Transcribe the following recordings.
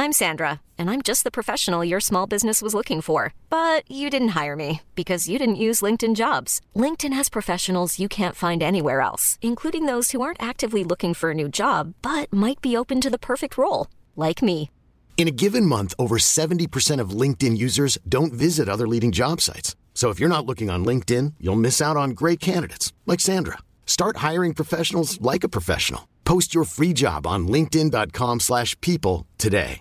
I'm Sandra, and I'm just the professional your small business was looking for. But you didn't hire me because you didn't use LinkedIn Jobs. LinkedIn has professionals you can't find anywhere else, including those who aren't actively looking for a new job, but might be open to the perfect role, like me. In a given month, over 70% of LinkedIn users don't visit other leading job sites. So if you're not looking on LinkedIn, you'll miss out on great candidates like Sandra. Start hiring professionals like a professional. Post your free job on linkedin.com/people today.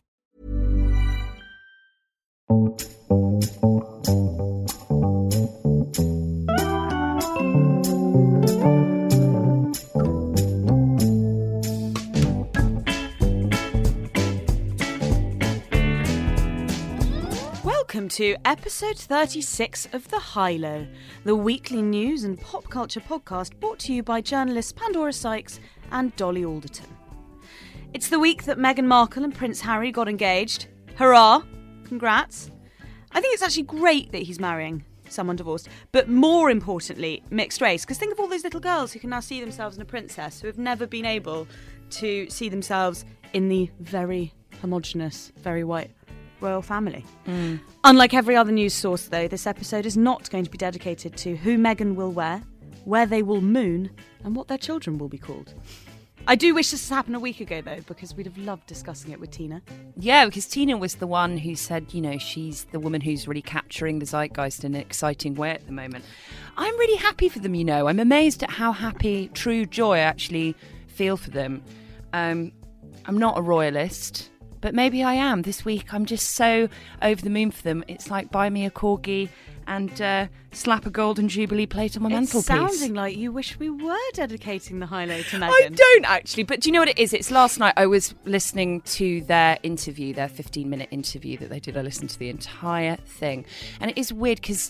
Welcome to episode 36 of The High-Low, the weekly news and pop culture podcast brought to you by journalists Pandora Sykes and Dolly Alderton. It's the week that Meghan Markle and Prince Harry got engaged. Hurrah! Congrats. I think it's actually great that he's marrying someone divorced, but more importantly, mixed race, because think of all those little girls who can now see themselves in a princess who have never been able to see themselves in the very homogenous, very white royal family. Unlike every other news source, though, this episode is not going to be dedicated to who Meghan will wear, where they will moon, and what their children will be called. I do wish this had happened a week ago, though, because we'd have loved discussing it with Tina. Yeah, because Tina was the one who said, you know, she's the woman who's really capturing the zeitgeist in an exciting way at the moment. I'm really happy for them, you know. I'm amazed at how happy, true joy I actually feel for them. I'm not a royalist, but maybe I am. This week I'm just so over the moon for them. It's like buy me a corgi and slap a golden jubilee plate on my mantelpiece. It's sounding like you wish we were dedicating the High-Low to Meghan. I don't actually, but do you know what it is? It's last night I was listening to their interview, their 15-minute interview that they did. I listened to the entire thing. And it is weird because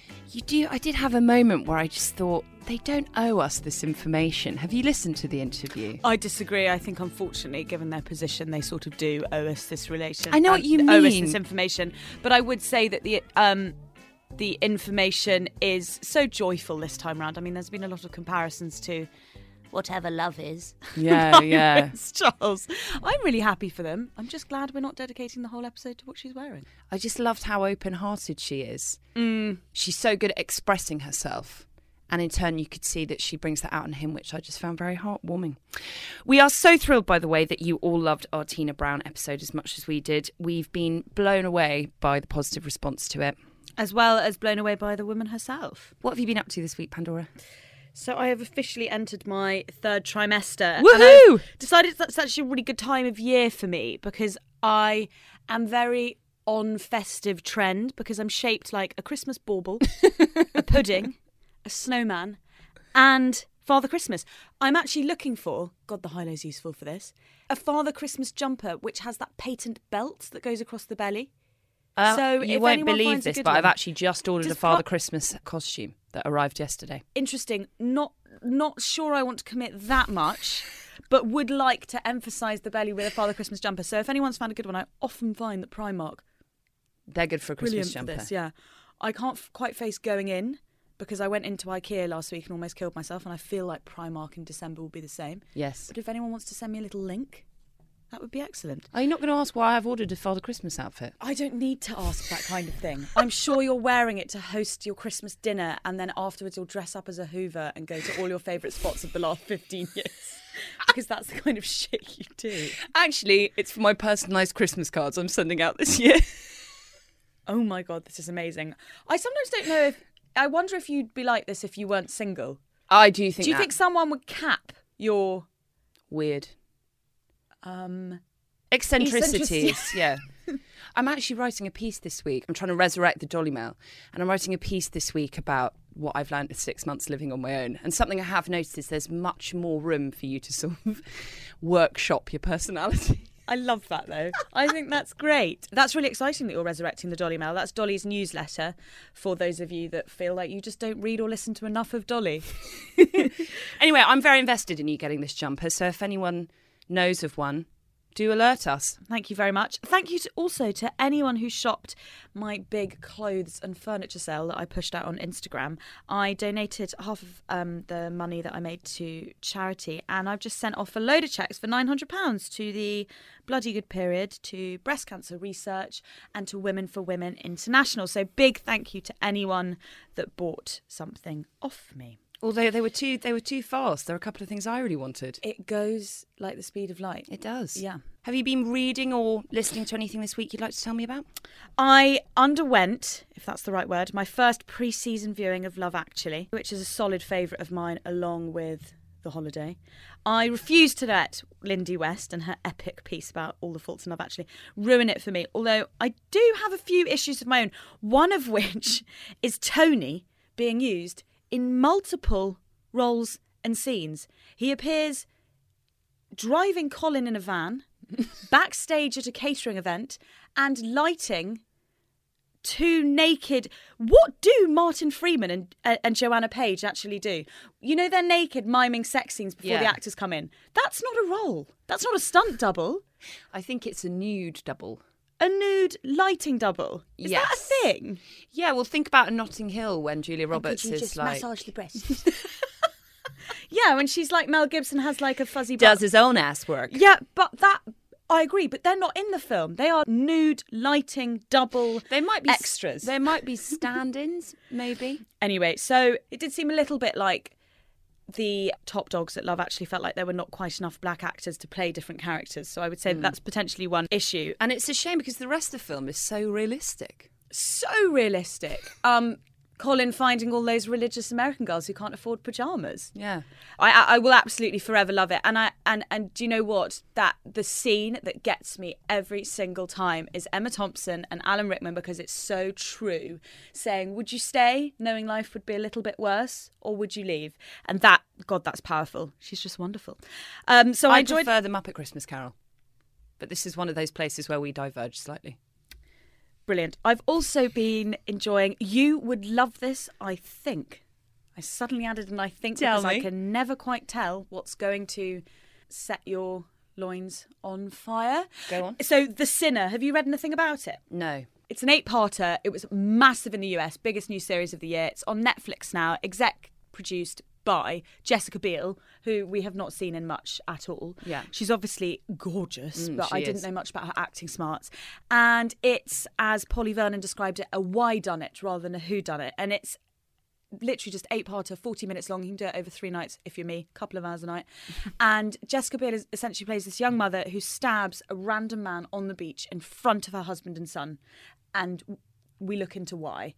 I did have a moment where I just thought, they don't owe us this information. Have you listened to the interview? I disagree. I think, unfortunately, given their position, they sort of do owe us this relation. I know what you mean. Owe us this information. But I would say that the information is so joyful this time round. I mean, there's been a lot of comparisons to whatever love is. Yeah, yeah. Prince Charles. I'm really happy for them. I'm just glad we're not dedicating the whole episode to what she's wearing. I just loved how open-hearted she is. She's so good at expressing herself. And in turn, you could see that she brings that out in him, which I just found very heartwarming. We are so thrilled, by the way, that you all loved our Tina Brown episode as much as we did. We've been blown away by the positive response to it. As well as blown away by the woman herself. What have you been up to this week, Pandora? So I have officially entered my third trimester. Woohoo! And I've decided that's actually a really good time of year for me because I am very on festive trend because I'm shaped like a Christmas bauble, a pudding, a snowman, and Father Christmas. I'm actually looking for, God, the High-Low's useful for this, a Father Christmas jumper which has that patent belt that goes across the belly. So you won't believe this, but I've actually just ordered a Father Christmas costume that arrived yesterday. Interesting. Not sure I want to commit that much, but would like to emphasise the belly with a Father Christmas jumper. So if anyone's found a good one, I often find that Primark, they're good for a Christmas jumper. For this, yeah. I can't quite face going in because I went into IKEA last week and almost killed myself, and I feel like Primark in December will be the same. Yes. But if anyone wants to send me a little link, that would be excellent. Are you not going to ask why I've ordered a Father Christmas outfit? I don't need to ask that kind of thing. I'm sure you're wearing it to host your Christmas dinner and then afterwards you'll dress up as a Hoover and go to all your favourite spots of the last 15 years. Because that's the kind of shit you do. Actually, it's for my personalised Christmas cards I'm sending out this year. Oh my God, this is amazing. I sometimes don't know if... I wonder if you'd be like this if you weren't single. I do think Do you think someone would cap your... Weird. Eccentricities, yeah. I'm actually writing a piece this week. I'm trying to resurrect the Dolly Mail. And I'm writing a piece this week about what I've learned with 6 months living on my own. And something I have noticed is there's much more room for you to sort of workshop your personality. I love that, though. I think that's great. That's really exciting that you're resurrecting the Dolly Mail. That's Dolly's newsletter for those of you that feel like you just don't read or listen to enough of Dolly. Anyway, I'm very invested in you getting this jumper. So if anyone knows of one, do alert us. Thank you very much. Thank you also to anyone who shopped my big clothes and furniture sale that I pushed out on Instagram. I donated half of the money that I made to charity, and I've just sent off a load of cheques for £900 to the Bloody Good Period, to breast cancer research, and to Women for Women International. So big thank you to anyone that bought something off me. Although they were too fast. There are a couple of things I really wanted. It goes like the speed of light. It does. Yeah. Have you been reading or listening to anything this week you'd like to tell me about? I underwent, if that's the right word, my first pre-season viewing of Love Actually, which is a solid favourite of mine along with The Holiday. I refuse to let Lindy West and her epic piece about all the faults in Love Actually ruin it for me, although I do have a few issues of my own, one of which is Tony being used in multiple roles and scenes. He appears driving Colin in a van, backstage at a catering event, and lighting two naked... What do Martin Freeman and Joanna Page actually do? You know, they're naked miming sex scenes before the actors come in. That's not a role. That's not a stunt double. I think it's a nude double. A nude lighting double. Is that a thing? Yeah, well, think about Notting Hill when Julia Roberts is just like... massage the breasts? Yeah, when she's like Mel Gibson has like a fuzzy... Does his own ass work. Yeah, but that... I agree, but they're not in the film. They are nude lighting double They might be extras. There might be stand-ins, maybe. Anyway, so it did seem a little bit like the top dogs at Love Actually felt like there were not quite enough black actors to play different characters. So I would say that's potentially one issue. And it's a shame because the rest of the film is so realistic. So realistic. Colin finding all those religious American girls who can't afford pajamas. Yeah. I will absolutely forever love it. And do you know what? That the scene that gets me every single time is Emma Thompson and Alan Rickman, because it's so true, saying, would you stay knowing life would be a little bit worse, or would you leave? And that, God, that's powerful. She's just wonderful. So I enjoyed... prefer the Muppet Christmas Carol. But this is one of those places where we diverge slightly. Brilliant. I've also been enjoying... You would love this, I think. I suddenly added an I think because I can never quite tell what's going to set your loins on fire. Go on. So, The Sinner. Have you read anything about it? No. It's an 8-parter. It was massive in the US. Biggest new series of the year. It's on Netflix now. Exec produced by Jessica Biel, who we have not seen in much at all. Yeah. She's obviously gorgeous, but I didn't know much about her acting smarts. And it's, as Polly Vernon described it, a why done it rather than a who done it. And it's literally just 8-parter, 40 minutes long. You can do it over 3 nights if you're me, a couple of hours a night. And Jessica Biel essentially plays this young mother who stabs a random man on the beach in front of her husband and son. And we look into why.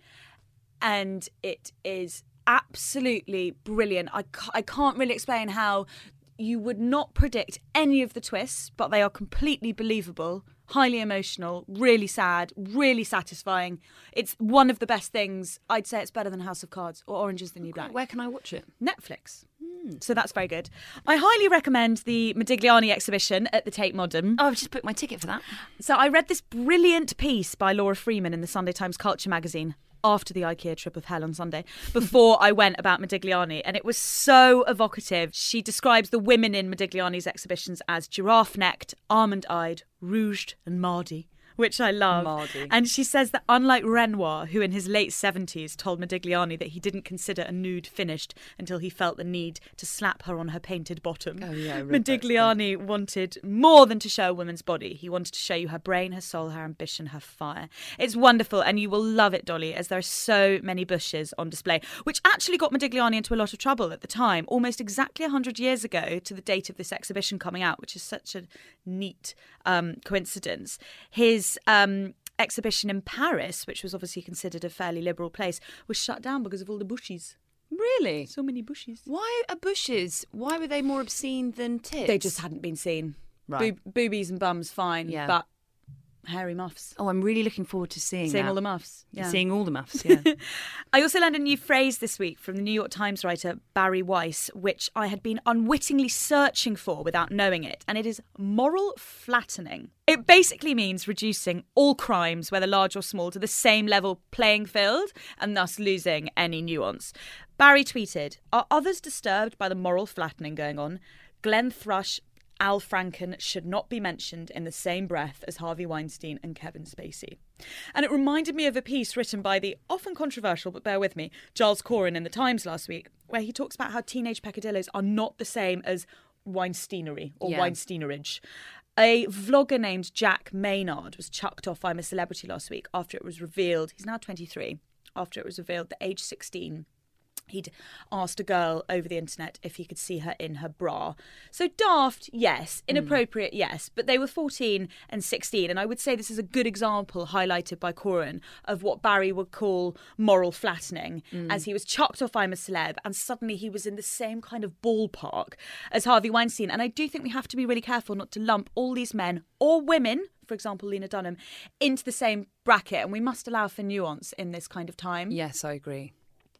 And it is absolutely brilliant. I can't really explain how you would not predict any of the twists, but they are completely believable, highly emotional, really sad, really satisfying. It's one of the best things. I'd say it's better than House of Cards or Orange is the New Black. Where can I watch it? Netflix. So that's very good. I highly recommend the Modigliani exhibition at the Tate Modern. Oh, I've just booked my ticket for that. So I read this brilliant piece by Laura Freeman in the Sunday Times Culture magazine after the IKEA trip of hell on Sunday, before I went, about Modigliani, and it was so evocative. She describes the women in Modigliani's exhibitions as giraffe-necked, almond-eyed, rouged and mardy, which I love. Mardy. And she says that unlike Renoir, who in his late 70s told Modigliani that he didn't consider a nude finished until he felt the need to slap her on her painted bottom, Modigliani wanted more than to show a woman's body. He wanted to show you her brain, her soul, her ambition, her fire. It's wonderful, and you will love it, Dolly, as there are so many bushes on display, which actually got Modigliani into a lot of trouble at the time, almost exactly 100 years ago to the date of this exhibition coming out, which is such a neat coincidence. His exhibition in Paris, which was obviously considered a fairly liberal place, was shut down because of all the bushes. Really? So many bushes. Why are bushes? Why were they more obscene than tits? They just hadn't been seen. Right. Boobies and bums, fine. Yeah. But hairy muffs. Oh, I'm really looking forward to seeing all the muffs. Yeah. Seeing all the muffs, yeah. I also learned a new phrase this week from the New York Times writer Barry Weiss, which I had been unwittingly searching for without knowing it, and it is moral flattening. It basically means reducing all crimes, whether large or small, to the same level playing field and thus losing any nuance. Barry tweeted, "Are others disturbed by the moral flattening going on? Glenn Thrush Al Franken should not be mentioned in the same breath as Harvey Weinstein and Kevin Spacey. And it reminded me of a piece written by the often controversial, but bear with me, Giles Coren in The Times last week, where he talks about how teenage peccadillos are not the same as Weinsteinery or Weinsteinerage. A vlogger named Jack Maynard was chucked off I'm a Celebrity last week after it was revealed, he's now 23, after it was revealed that age 16, he'd asked a girl over the internet if he could see her in her bra. So daft, yes. Inappropriate, yes. But they were 14 and 16. And I would say this is a good example highlighted by Coren of what Barry would call moral flattening, as he was chucked off I'm a Celeb and suddenly he was in the same kind of ballpark as Harvey Weinstein. And I do think we have to be really careful not to lump all these men or women, for example, Lena Dunham, into the same bracket. And we must allow for nuance in this kind of time. Yes, I agree.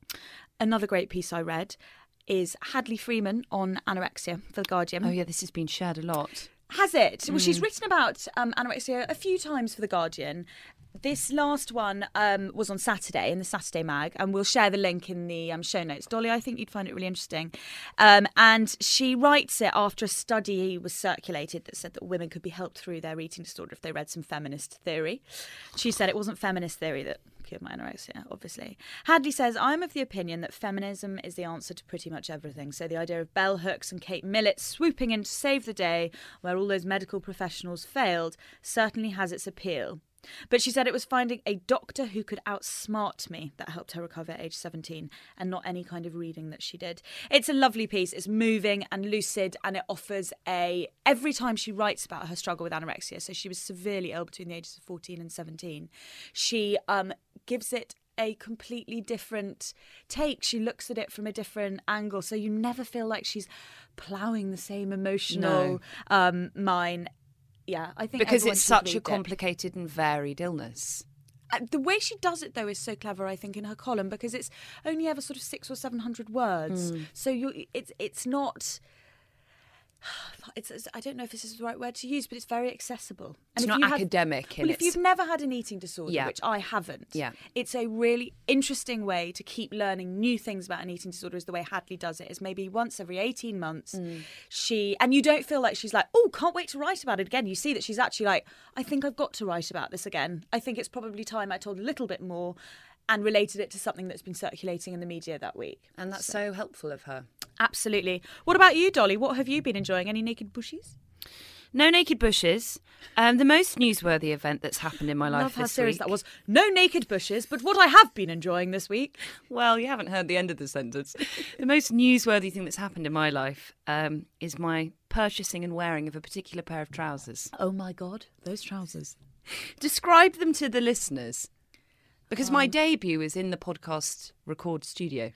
Another great piece I read is Hadley Freeman on anorexia for The Guardian. Oh, yeah, this has been shared a lot. Has it? Well, she's written about anorexia a few times for The Guardian. This last one was on Saturday in the Saturday Mag, and we'll share the link in the show notes. Dolly, I think you'd find it really interesting. And she writes it after a study was circulated that said that women could be helped through their eating disorder if they read some feminist theory. She said it wasn't feminist theory that cured my anorexia, obviously. Hadley says, I'm of the opinion that feminism is the answer to pretty much everything. So the idea of bell hooks and Kate Millett swooping in to save the day where all those medical professionals failed certainly has its appeal. But she said it was finding a doctor who could outsmart me that helped her recover at age 17 and not any kind of reading that she did. It's a lovely piece. It's moving and lucid and it offers every time she writes about her struggle with anorexia, so she was severely ill between the ages of 14 and 17, she gives it a completely different take. She looks at it from a different angle, so you never feel like she's ploughing the same emotional mine. Yeah, I think because it's such a it. complicated and varied illness. The way she does it, though, is so clever, I think, in her column, because it's only ever sort of 600 or 700 words. So it's not... I don't know if this is the right word to use, but it's very accessible. And it's not academic. If you've never had an eating disorder, which I haven't, it's a really interesting way to keep learning new things about an eating disorder. Is the way Hadley does it. Is maybe once every 18 months, and you don't feel like she's like, oh, can't wait to write about it again. You see that she's actually like, I think I've got to write about this again. I think it's probably time I told a little bit more and related it to something that's been circulating in the media that week. And that's so helpful of her. Absolutely. What about you, Dolly? What have you been enjoying? Any naked bushies? No naked bushes. The most newsworthy event that's happened in my life this week. Love how serious that was. No naked bushes, but what I have been enjoying this week. Well, you haven't heard the end of the sentence. The most newsworthy thing that's happened in my life is my purchasing and wearing of a particular pair of trousers. Oh my God, those trousers. Describe them to the listeners. Because my debut is in the podcast record studio.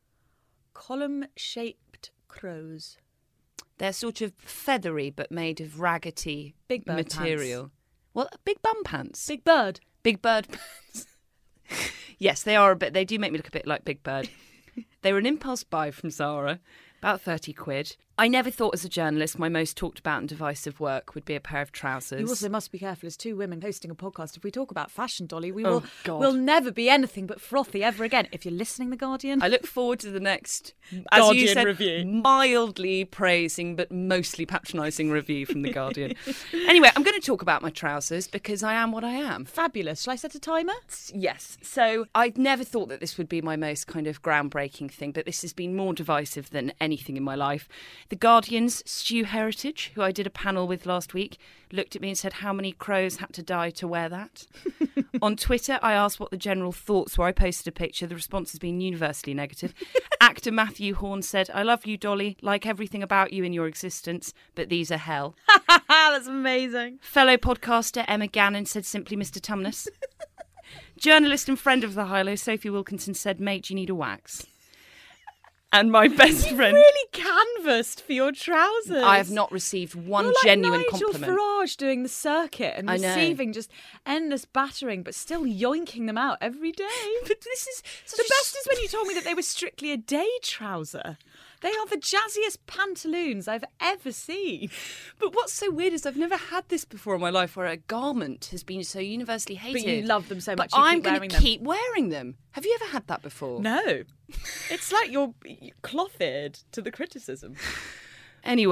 Column-shaped crows. They're sort of feathery but made of raggedy big bird material. Pants. Well, big bum pants. Big bird. Big bird pants. Yes, they are a bit. They do make me look a bit like Big Bird. They were an impulse buy from Zara, about 30 quid. I never thought as a journalist my most talked about and divisive work would be a pair of trousers. You also must be careful as two women hosting a podcast. If we talk about fashion, Dolly, we'll never be anything but frothy ever again. If you're listening, The Guardian. I look forward to the next Guardian review. Mildly praising but mostly patronising review from The Guardian. Anyway, I'm going to talk about my trousers because I am what I am. Fabulous. Shall I set a timer? Yes. So I'd never thought that this would be my most kind of groundbreaking thing, but this has been more divisive than anything in my life. The Guardian's Stu Heritage, who I did a panel with last week, looked at me and said, how many crows had to die to wear that? On Twitter, I asked what the general thoughts were. I posted a picture. The response has been universally negative. Actor Matthew Horn said, I love you, Dolly, like everything about you in your existence, but these are hell. That's amazing. Fellow podcaster Emma Gannon said simply Mr. Tumnus. Journalist and friend of the Hilo, Sophie Wilkinson, said, mate, you need a wax. And my best friend... really canvassed for your trousers. I have not received one genuine compliment. Nigel Farage doing the circuit and receiving just endless battering, but still yoinking them out every day. But this is... The best is when you told me that they were strictly a day trouser. They are the jazziest pantaloons I've ever seen. But what's so weird is I've never had this before in my life where a garment has been so universally hated. But you love them so much, but I'm going to keep wearing them. Have you ever had that before? No. It's like you're clothed to the criticism. Anyway,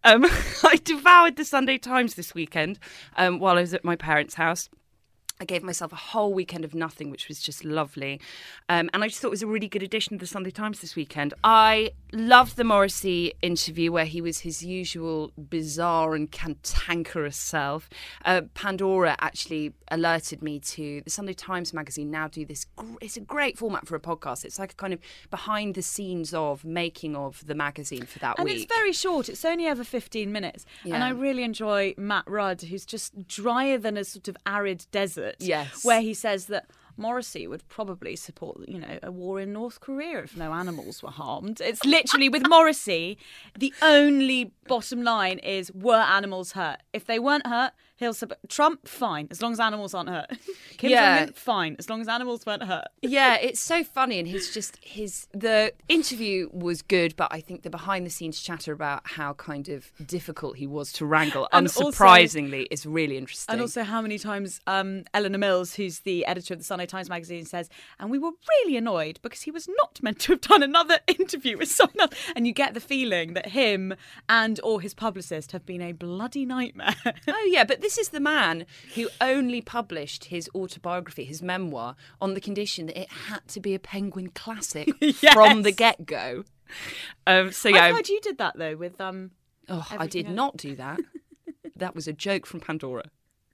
I devoured the Sunday Times this weekend while I was at my parents' house. I gave myself a whole weekend of nothing, which was just lovely. And I just thought it was a really good addition to the Sunday Times this weekend. I loved the Morrissey interview where he was his usual bizarre and cantankerous self. Pandora actually alerted me to the Sunday Times magazine now do this. It's a great format for a podcast. It's like a kind of behind the scenes of making of the magazine for that week. And it's very short. It's only ever 15 minutes. Yeah. And I really enjoy Matt Rudd, who's just drier than a sort of arid desert. Yes. Where he says that Morrissey would probably support, a war in North Korea if no animals were harmed. It's literally, with Morrissey, the only bottom line is, were animals hurt? If they weren't hurt, he'll support Trump, fine, as long as animals aren't hurt. Kim Jong-un, fine, as long as animals weren't hurt. Yeah, it's so funny, and the interview was good, but I think the behind the scenes chatter about how kind of difficult he was to wrangle, unsurprisingly, is really interesting. And also how many times Eleanor Mills, who's the editor of the Sunday Times magazine, says, and we were really annoyed because he was not meant to have done another interview with someone else. And you get the feeling that him and or his publicist have been a bloody nightmare. Oh yeah, but this is the man who only published his autobiography, his memoir, on the condition that it had to be a Penguin classic from the get-go. So yeah, I've heard you did that though with I did not do that. That was a joke from Pandora.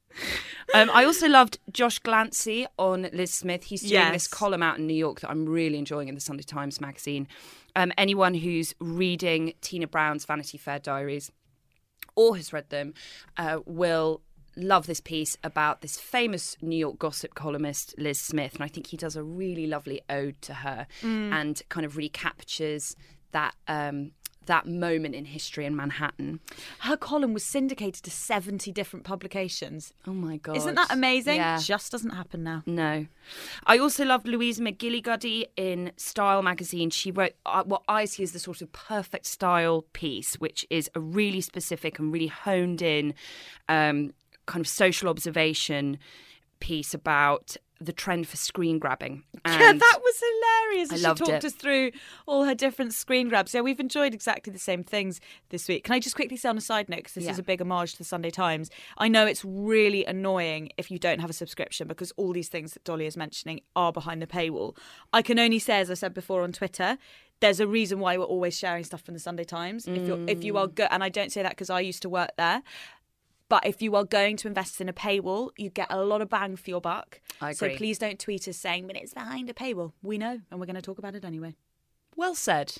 I also loved Josh Glancy on Liz Smith. He's doing this column out in New York that I'm really enjoying in the Sunday Times magazine. Anyone who's reading Tina Brown's Vanity Fair diaries or has read them will love this piece about this famous New York gossip columnist, Liz Smith. And I think he does a really lovely ode to her and kind of recaptures that that moment in history in Manhattan. Her column was syndicated to 70 different publications. Oh my God. Isn't that amazing? Yeah. Just doesn't happen now. No. I also loved Louisa McGillicuddy in Style magazine. She wrote what I see as the sort of perfect style piece, which is a really specific and really honed in kind of social observation piece about the trend for screen grabbing. And that was hilarious. I loved it. She talked us through all her different screen grabs. Yeah, we've enjoyed exactly the same things this week. Can I just quickly say on a side note, because this is a big homage to the Sunday Times, I know it's really annoying if you don't have a subscription because all these things that Dolly is mentioning are behind the paywall. I can only say, as I said before on Twitter, there's a reason why we're always sharing stuff from the Sunday Times. If you are good, and I don't say that because I used to work there, but if you are going to invest in a paywall, you get a lot of bang for your buck. I agree. So please don't tweet us saying, but it's behind a paywall. We know, and we're going to talk about it anyway. Well said.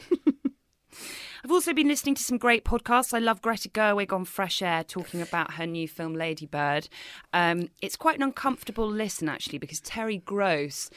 I've also been listening to some great podcasts. I love Greta Gerwig on Fresh Air talking about her new film Lady Bird. It's quite an uncomfortable listen, actually, because Terry Gross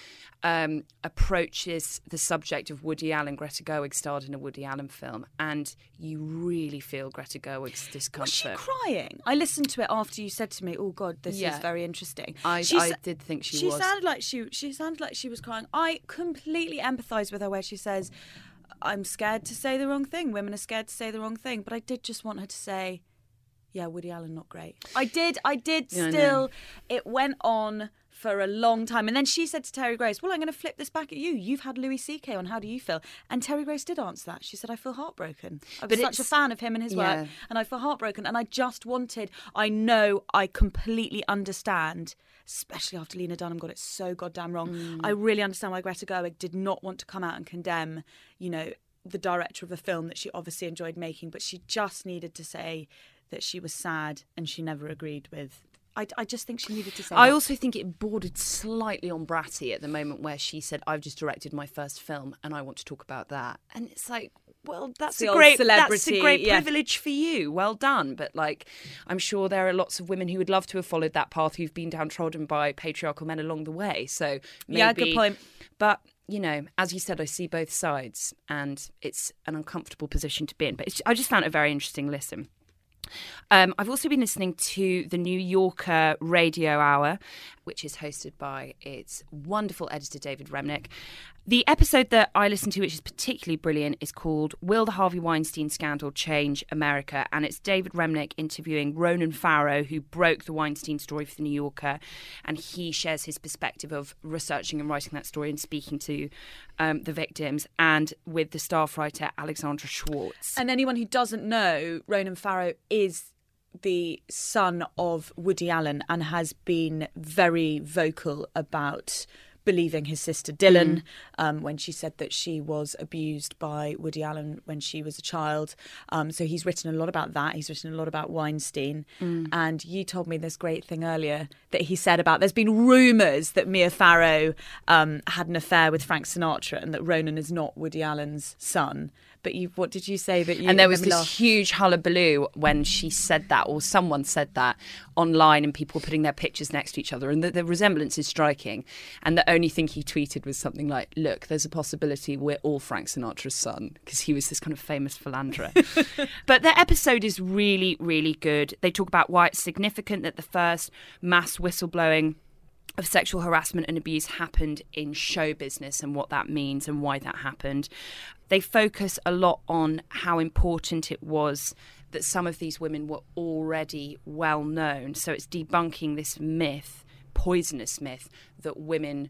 approaches the subject of Woody Allen. Greta Gerwig starred in a Woody Allen film, and you really feel Greta Gerwig's discomfort. Was she crying? I listened to it after you said to me, "Oh God, this is very interesting." I did think she was. She sounded like she was crying. I completely empathise with her where she says, "I'm scared to say the wrong thing. Women are scared to say the wrong thing." But I did just want her to say, "Yeah, Woody Allen, not great." I did. Yeah, still, it went on for a long time. And then she said to Terry Gross, "Well, I'm going to flip this back at you. You've had Louis C.K. on. How do you feel?" And Terry Gross did answer that. She said, "I feel heartbroken. I was such a fan of him and his work, and I feel heartbroken. And I just wanted, I completely understand, especially after Lena Dunham got it so goddamn wrong. I really understand why Greta Gerwig did not want to come out and condemn, the director of a film that she obviously enjoyed making, but she just needed to say that she was sad and she never agreed with." I just think she needed to say I that. also think it bordered slightly on bratty at the moment where she said, "I've just directed my first film and I want to talk about that." And it's like, well, that's a great privilege for you. Well done. But I'm sure there are lots of women who would love to have followed that path who've been downtrodden by patriarchal men along the way. So maybe, yeah, good point. But as you said, I see both sides and it's an uncomfortable position to be in. But I just found it a very interesting listen. I've also been listening to the New Yorker Radio Hour, which is hosted by its wonderful editor, David Remnick. The episode that I listened to, which is particularly brilliant, is called Will the Harvey Weinstein Scandal Change America? And it's David Remnick interviewing Ronan Farrow, who broke the Weinstein story for The New Yorker. And he shares his perspective of researching and writing that story and speaking to the victims, and with the staff writer Alexandra Schwartz. And anyone who doesn't know, Ronan Farrow is the son of Woody Allen and has been very vocal about believing his sister Dylan when she said that she was abused by Woody Allen when she was a child. So he's written a lot about that. He's written a lot about Weinstein. And you told me this great thing earlier that he said about there's been rumours that Mia Farrow had an affair with Frank Sinatra and that Ronan is not Woody Allen's son. But what did you say that you... And there was this huge hullabaloo when she said that, or someone said that online, and people were putting their pictures next to each other, and the resemblance is striking. And the only thing he tweeted was something like, look, there's a possibility we're all Frank Sinatra's son, because he was this kind of famous philanderer. But the episode is really, really good. They talk about why it's significant that the first mass whistleblowing of sexual harassment and abuse happened in show business and what that means and why that happened. They focus a lot on how important it was that some of these women were already well known. So it's debunking this myth, poisonous myth, that women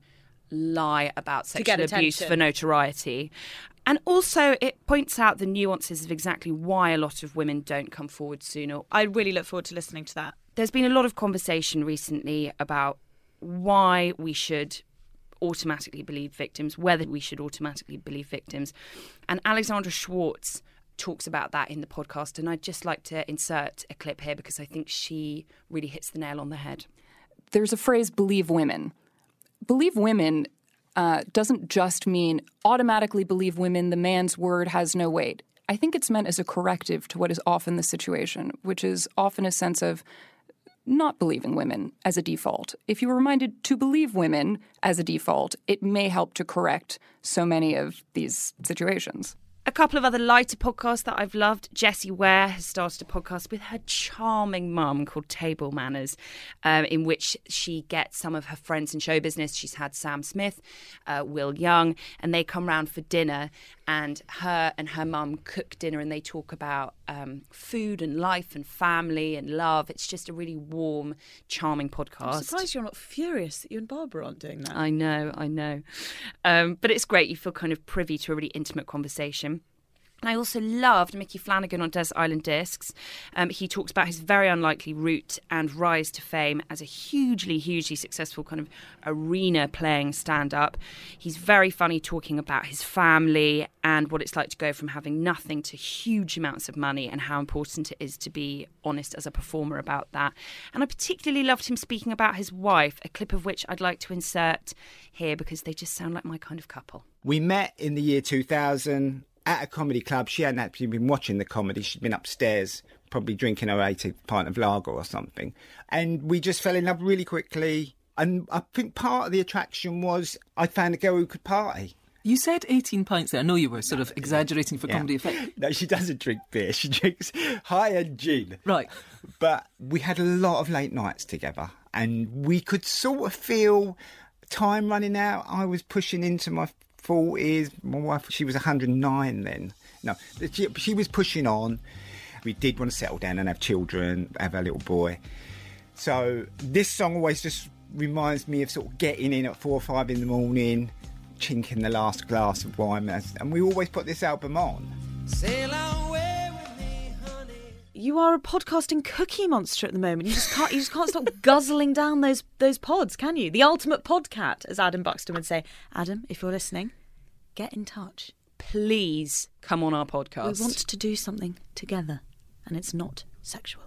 lie about sexual abuse for notoriety. And also it points out the nuances of exactly why a lot of women don't come forward sooner. I really look forward to listening to that. There's been a lot of conversation recently about why we should automatically believe victims, whether we should automatically believe victims. And Alexandra Schwartz talks about that in the podcast. And I'd just like to insert a clip here because I think she really hits the nail on the head. There's a phrase, believe women. Believe women doesn't just mean automatically believe women, the man's word has no weight. I think it's meant as a corrective to what is often the situation, which is often a sense of not believing women as a default. If you were reminded to believe women as a default, it may help to correct so many of these situations. A couple of other lighter podcasts that I've loved. Jessie Ware has started a podcast with her charming mum called Table Manners, in which she gets some of her friends in show business. She's had Sam Smith, Will Young, and they come round for dinner, and her mum cook dinner, and they talk about food and life and family and love. It's just a really warm, charming podcast. I'm surprised you're not furious that you and Barbara aren't doing that. I know. But it's great. You feel kind of privy to a really intimate conversation. And I also loved Mickey Flanagan on Desert Island Discs. He talks about his very unlikely route and rise to fame as a hugely, hugely successful kind of arena-playing stand-up. He's very funny talking about his family and what it's like to go from having nothing to huge amounts of money and how important it is to be honest as a performer about that. And I particularly loved him speaking about his wife, a clip of which I'd like to insert here because they just sound like my kind of couple. We met in the year 2000... at a comedy club. She hadn't actually been watching the comedy. She'd been upstairs, probably drinking her 80th pint of lager or something. And we just fell in love really quickly. And I think part of the attraction was I found a girl who could party. You said 18 pints there. I know you were sort of exaggerating for comedy effect. No, she doesn't drink beer. She drinks high-end gin. Right. But we had a lot of late nights together. And we could sort of feel time running out. I was pushing into my 40s. My wife, she was 109 then. No, she was pushing on. We did want to settle down and have children, have a little boy. So this song always just reminds me of sort of getting in at 4 or 5 in the morning, chinking the last glass of wine, and we always put this album on. Sail away with me, honey. You are a podcasting cookie monster at the moment. You just can't stop guzzling down those pods, can you? The ultimate podcat, as Adam Buxton would say. Adam, if you're listening, get in touch. Please come on our podcast. We want to do something together, and it's not sexual.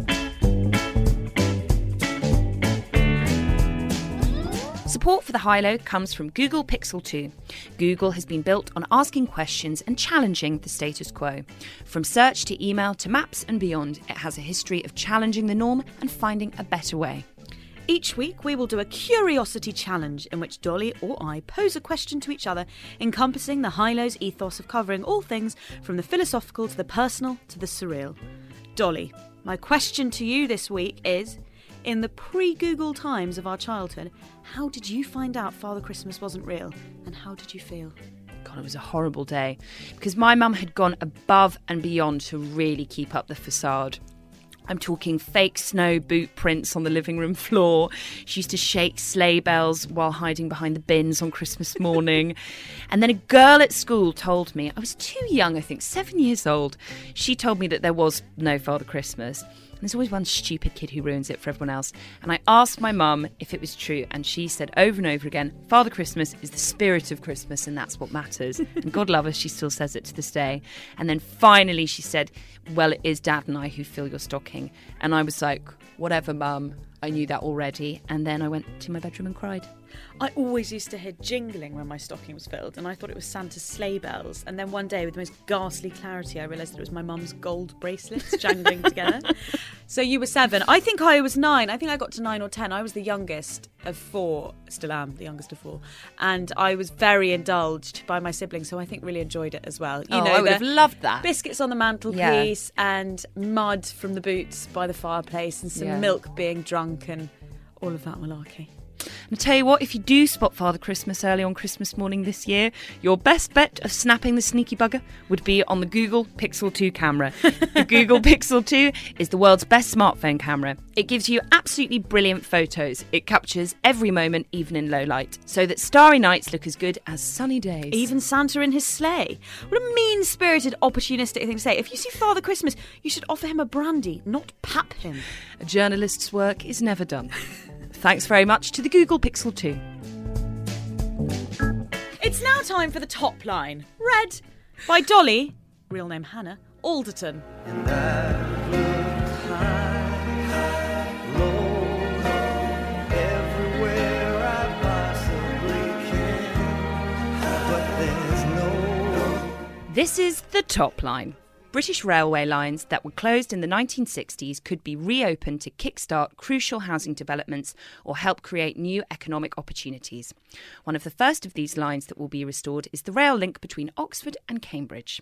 Support for The High Low comes from Google Pixel 2. Google has been built on asking questions and challenging the status quo. From search to email to maps and beyond, it has a history of challenging the norm and finding a better way. Each week, we will do a curiosity challenge in which Dolly or I pose a question to each other, encompassing the High Low's ethos of covering all things from the philosophical to the personal to the surreal. Dolly, my question to you this week is in the pre-Google times of our childhood, how did you find out Father Christmas wasn't real? And how did you feel? God, it was a horrible day because my mum had gone above and beyond to really keep up the facade. I'm talking fake snow boot prints on the living room floor. She used to shake sleigh bells while hiding behind the bins on Christmas morning. And then a girl at school told me, I was too young, I think, 7 years old. She told me that there was no Father Christmas. And there's always one stupid kid who ruins it for everyone else. And I asked my mum if it was true, and she said over and over again, Father Christmas is the spirit of Christmas, and that's what matters. And God love her, she still says it to this day. And then finally she said, well, it is Dad and I who fill your stocking. And I was like, whatever, Mum. I knew that already. And then I went to my bedroom and cried. I always used to hear jingling when my stocking was filled, and I thought it was Santa's sleigh bells. And then one day, with the most ghastly clarity, I realised that it was my mum's gold bracelets jangling together. So you were 7. I think I was 9. I think I got to 9 or 10. I was the youngest of 4. Still am the youngest of 4. And I was very indulged by my siblings, so I think really enjoyed it as well. I would have loved that. Biscuits on the mantelpiece and mud from the boots by the fireplace and some milk being drunk and all of that malarkey. And I tell you what, if you do spot Father Christmas early on Christmas morning this year, your best bet of snapping the sneaky bugger would be on the Google Pixel 2 camera. The Google Pixel 2 is the world's best smartphone camera. It gives you absolutely brilliant photos. It captures every moment, even in low light, so that starry nights look as good as sunny days. Even Santa in his sleigh. What a mean-spirited, opportunistic thing to say. If you see Father Christmas, you should offer him a brandy, not pap him. A journalist's work is never done. Thanks very much to the Google Pixel 2. It's now time for the top line, read by Dolly, real name Hannah, Alderton. And I've looked high, low, everywhere I possibly can, but there's no... This is the top line. British railway lines that were closed in the 1960s could be reopened to kickstart crucial housing developments or help create new economic opportunities. One of the first of these lines that will be restored is the rail link between Oxford and Cambridge.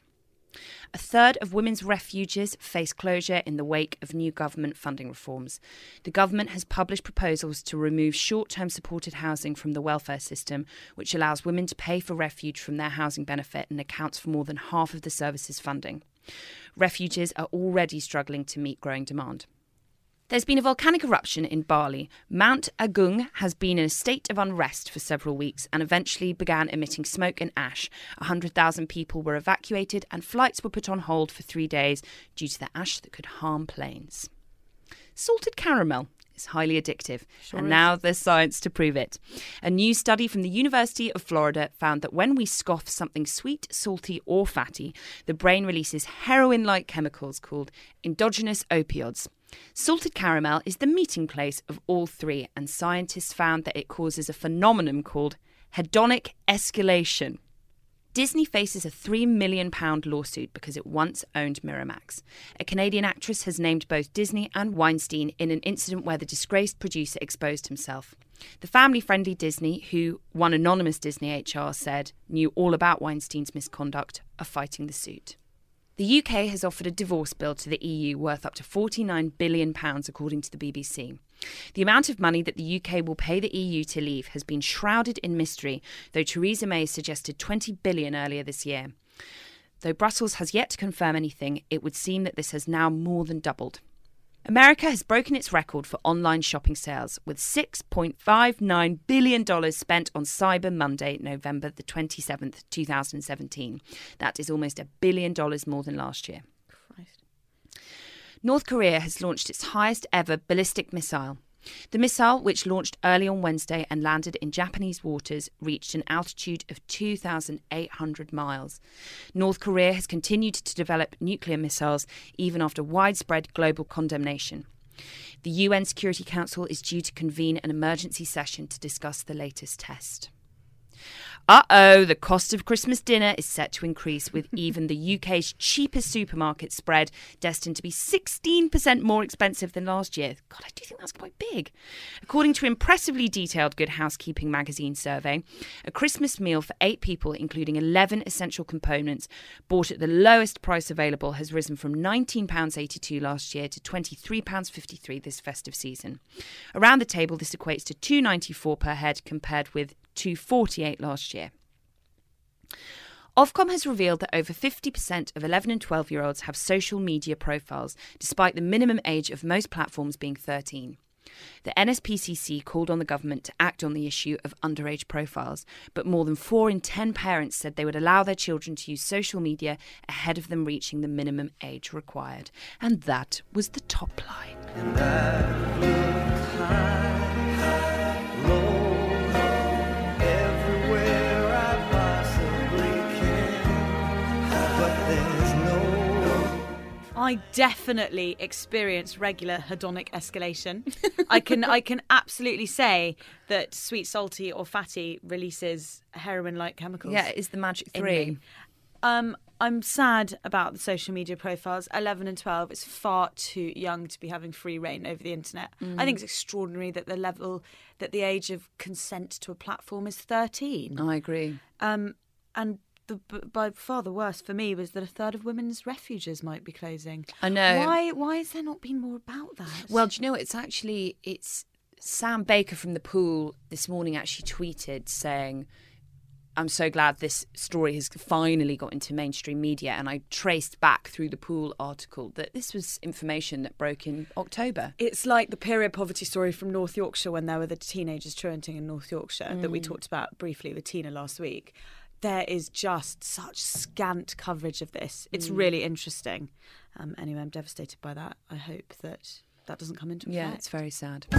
A third of women's refuges face closure in the wake of new government funding reforms. The government has published proposals to remove short-term supported housing from the welfare system, which allows women to pay for refuge from their housing benefit and accounts for more than half of the service's funding. Refuges are already struggling to meet growing demand. There's been a volcanic eruption in Bali. Mount Agung has been in a state of unrest for several weeks and eventually began emitting smoke and ash. 100,000 people were evacuated and flights were put on hold for 3 days due to the ash that could harm planes. Salted caramel is highly addictive, and now there's science to prove it. A new study from the University of Florida found that when we scoff something sweet, salty or fatty, the brain releases heroin-like chemicals called endogenous opioids. Salted caramel is the meeting place of all three, and scientists found that it causes a phenomenon called hedonic escalation. Disney faces a £3 million lawsuit because it once owned Miramax. A Canadian actress has named both Disney and Weinstein in an incident where the disgraced producer exposed himself. The family-friendly Disney, who one anonymous Disney HR said knew all about Weinstein's misconduct, are fighting the suit. The UK has offered a divorce bill to the EU worth up to £49 billion, according to the BBC. The amount of money that the UK will pay the EU to leave has been shrouded in mystery, though Theresa May suggested £20 billion earlier this year. Though Brussels has yet to confirm anything, it would seem that this has now more than doubled. America has broken its record for online shopping sales, with $6.59 billion spent on Cyber Monday, November the 27th, 2017. That is almost $1 billion more than last year. Christ. North Korea has launched its highest ever ballistic missile. The missile, which launched early on Wednesday and landed in Japanese waters, reached an altitude of 2,800 miles. North Korea has continued to develop nuclear missiles even after widespread global condemnation. The UN Security Council is due to convene an emergency session to discuss the latest test. The cost of Christmas dinner is set to increase, with even the UK's cheapest supermarket spread destined to be 16% more expensive than last year. God, I do think that's quite big. According to impressively detailed Good Housekeeping magazine survey, a Christmas meal for 8 people, including 11 essential components, bought at the lowest price available, has risen from £19.82 last year to £23.53 this festive season. Around the table, this equates to £2.94 per head compared with £2.48 last year. Ofcom has revealed that over 50% of 11 and 12-year-olds have social media profiles, despite the minimum age of most platforms being 13. The NSPCC called on the government to act on the issue of underage profiles, but more than 4 in 10 parents said they would allow their children to use social media ahead of them reaching the minimum age required. And that was the top line. And I've looked high, low, everywhere I possibly can, but there's no... I definitely experience regular hedonic escalation. I can absolutely say that sweet, salty or fatty releases heroin-like chemicals. Yeah, it is the magic in 3. me. I'm sad about the social media profiles. 11 and 12 is far too young to be having free reign over the internet. I think it's extraordinary that the age of consent to a platform is 13. I agree. And by far the worst for me was that a third of women's refuges might be closing. I know. Why has there not been more about that? Well, do you know, it's Sam Baker from The Pool this morning actually tweeted saying, I'm so glad this story has finally got into mainstream media, and I traced back through the Pool article that this was information that broke in October. It's like the period poverty story from North Yorkshire when there were the teenagers truanting in North Yorkshire that we talked about briefly with Tina last week. There is just such scant coverage of this. It's really interesting. Anyway, I'm devastated by that. I hope that doesn't come into effect. Yeah, it's very sad.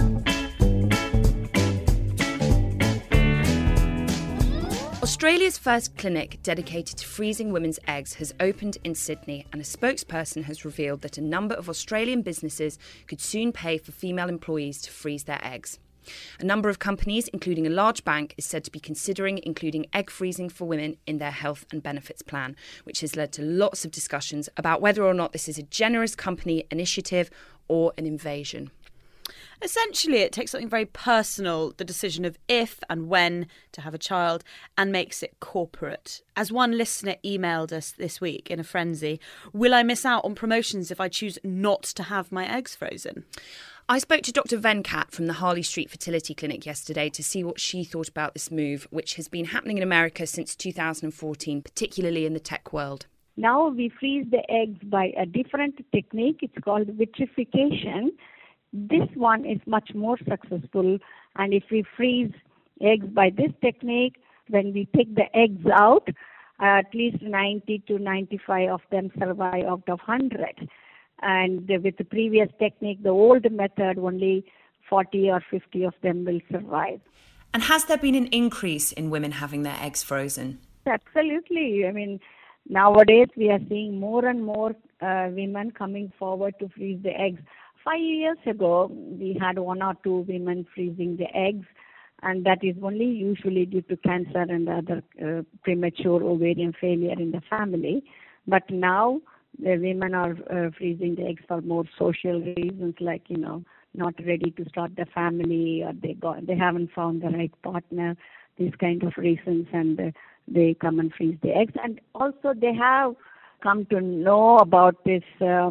Australia's first clinic dedicated to freezing women's eggs has opened in Sydney, and a spokesperson has revealed that a number of Australian businesses could soon pay for female employees to freeze their eggs. A number of companies, including a large bank, is said to be considering including egg freezing for women in their health and benefits plan, which has led to lots of discussions about whether or not this is a generous company initiative or an invasion. Essentially, it takes something very personal, the decision of if and when to have a child, and makes it corporate. As one listener emailed us this week in a frenzy, will I miss out on promotions if I choose not to have my eggs frozen? I spoke to Dr. Venkat from the Harley Street Fertility Clinic yesterday to see what she thought about this move, which has been happening in America since 2014, particularly in the tech world. Now we freeze the eggs by a different technique. It's called vitrification. This one is much more successful, and if we freeze eggs by this technique, when we take the eggs out, at least 90 to 95 of them survive out of 100. And with the previous technique, the old method, only 40 or 50 of them will survive. And has there been an increase in women having their eggs frozen? Absolutely. I mean, nowadays we are seeing more and more women coming forward to freeze the eggs. 5 years ago, we had 1 or 2 women freezing the eggs, and that is only usually due to cancer and other premature ovarian failure in the family. But now the women are freezing the eggs for more social reasons, like, not ready to start the family, or they haven't found the right partner, these kind of reasons, and they come and freeze the eggs. And also they have come to know about this